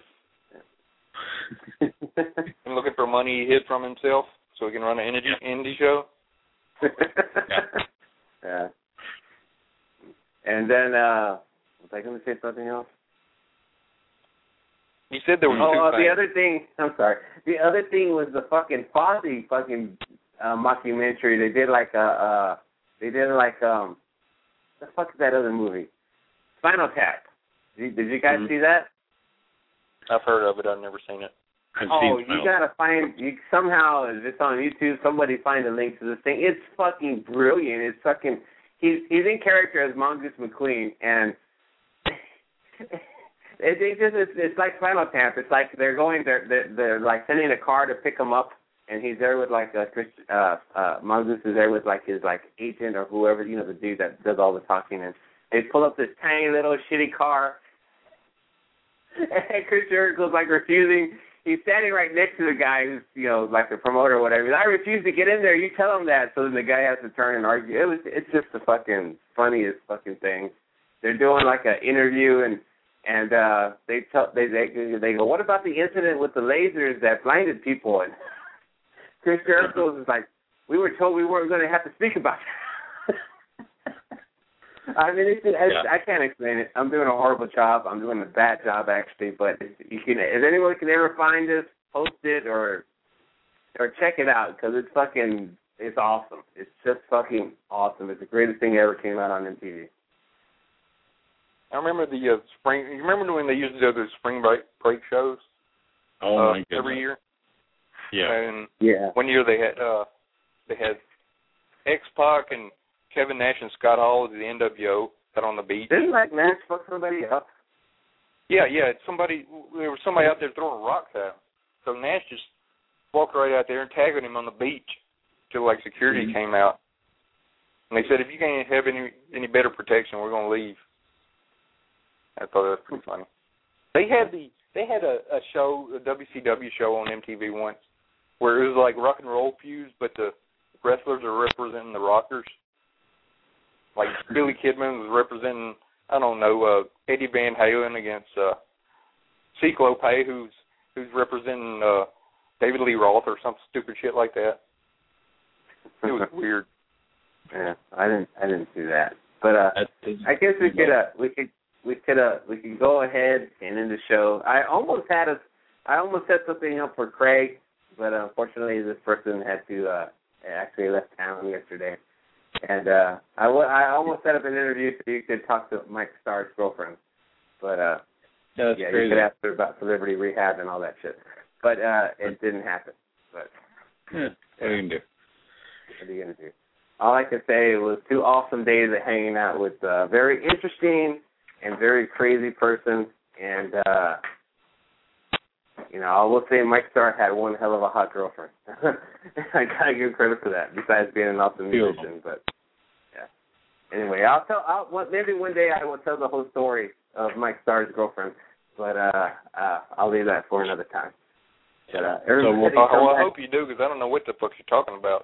And looking for money he hid from himself so he can run an indie show. Yeah. And then, was I going to say something else? You said there were two things. The other thing, I'm sorry. The other thing was the fucking Fozzy fucking mockumentary. They did the fuck is that other movie? Spinal Tap. Did you guys see that? I've heard of it. I've never seen it. You gotta find. Somehow, if it's on YouTube, somebody find a link to this thing. It's fucking brilliant. It's fucking. He's in character as Mongoose McQueen, and It's like Final Tap. It's like they're like sending a car to pick him up, and he's there with like Mongoose is there with like his like agent or whoever, you know, the dude that does all the talking, and they pull up this tiny little shitty car, and Chris Jericho's like refusing. He's standing right next to the guy who's, you know, like the promoter or whatever. He's like, I refuse to get in there. You tell him that. So then the guy has to turn and argue. It's just the fucking funniest fucking thing. They're doing like an interview and they go, what about the incident with the lasers that blinded people? And Chris Jericho is like, we were told we weren't going to have to speak about that. I mean, I can't explain it. I'm doing a horrible job. I'm doing a bad job, actually. But if anyone can ever find this, post it or check it out, because it's awesome. It's just fucking awesome. It's the greatest thing that ever came out on MTV. I remember the spring. You remember when they used to do those spring break shows? Oh my goodness! Every year. Yeah. And one year they had X-Pac and Kevin Nash and Scott Hall of the NWO out on the beach. Didn't like Nash fuck somebody up? Yeah. There was somebody out there throwing rocks at him. So Nash just walked right out there and tagged him on the beach till like security came out. And they said, if you can't have any better protection, we're gonna leave. I thought that was pretty funny. They had a show, a WCW show on MTV once, where it was like rock and roll fuse, but the wrestlers are representing the rockers. Like Billy Kidman was representing, I don't know, Eddie Van Halen against Cyclope, who's representing David Lee Roth or some stupid shit like that. It was weird. Yeah, I didn't do that. But I guess we could go ahead and end the show. I almost set something up for Craig, but unfortunately this person had to actually left town yesterday. And I almost set up an interview so you could talk to Mike Starr's girlfriend. But that's you crazy. could ask her about Celebrity Rehab and all that shit. But it didn't happen. But what are you gonna do? What are you gonna do? All I can say, it was 2 awesome days of hanging out with a very interesting and very crazy person. And I will say Mike Starr had one hell of a hot girlfriend. I gotta give credit for that. Besides being an awesome musician, but yeah. Anyway, maybe one day I will tell the whole story of Mike Starr's girlfriend, but I'll leave that for another time. But I hope you do, because I don't know what the fuck you're talking about.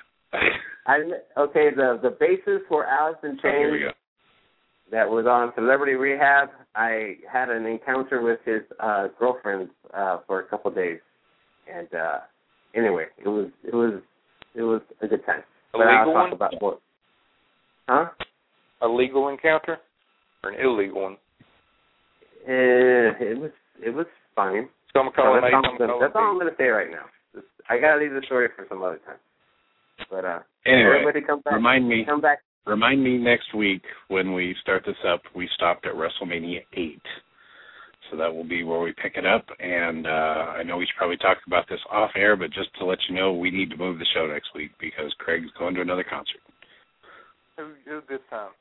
The basis for Alice in Chains that was on Celebrity Rehab, I had an encounter with his girlfriend for a couple of days, and anyway, it was a good time. A legal one? A legal encounter or an illegal one? It was fine. So that's all I'm going to say right now. I got to leave the story for some other time. But anyway, everybody come back. Remind me next week when we start this up. We stopped at WrestleMania 8, so that will be where we pick it up. And I know we should probably talk about this off air, but just to let you know, we need to move the show next week because Craig's going to another concert. Who's this time?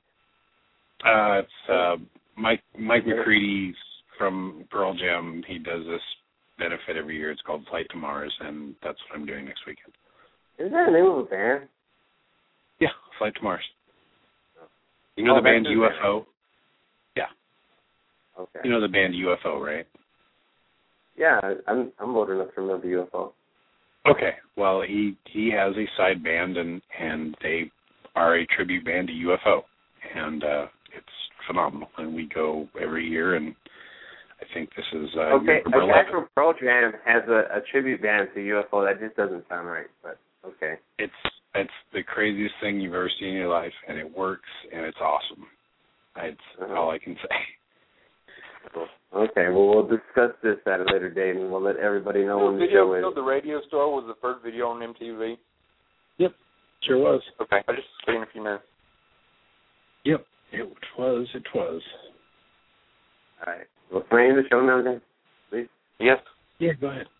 It's Mike McCready's from Pearl Jam. He does this benefit every year. It's called Flight to Mars, and that's what I'm doing next weekend. Is that the name of a band? Yeah, Flight to Mars. You know the band UFO? Yeah. Okay. You know the band UFO, right? Yeah, I'm old enough to remember UFO. Okay. Well, he has a side band, and they are a tribute band to UFO, and it's phenomenal. And we go every year, and I think this is okay. A guy from Pearl Jam has a tribute band to UFO. That just doesn't sound right, but okay. It's the craziest thing you've ever seen in your life, and it works, and it's awesome. That's all I can say. Cool. Okay, well, we'll discuss this at a later date, and we'll let everybody know when the show is. The Radio Star was the first video on MTV? Yep, sure was. Okay, I just seen a few minutes. Yep, it was. All right. Well, playing the show now, then, please. Yes. Yeah, go ahead.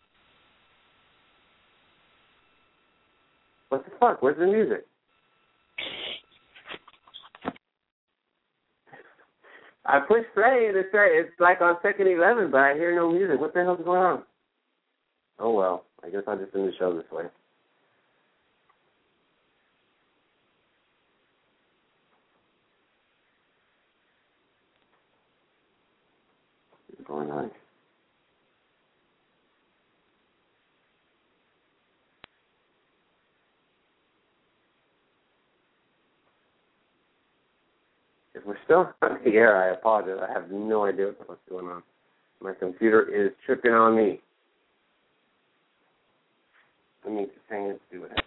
What the fuck? Where's the music? I pushed play and it's like on second 11, but I hear no music. What the hell's going on? Oh well, I guess I'll just end the show this way. What's going on? If we're still on the air, I apologize. I have no idea what the fuck's going on. My computer is tripping on me. Let me just hang it and see what happens.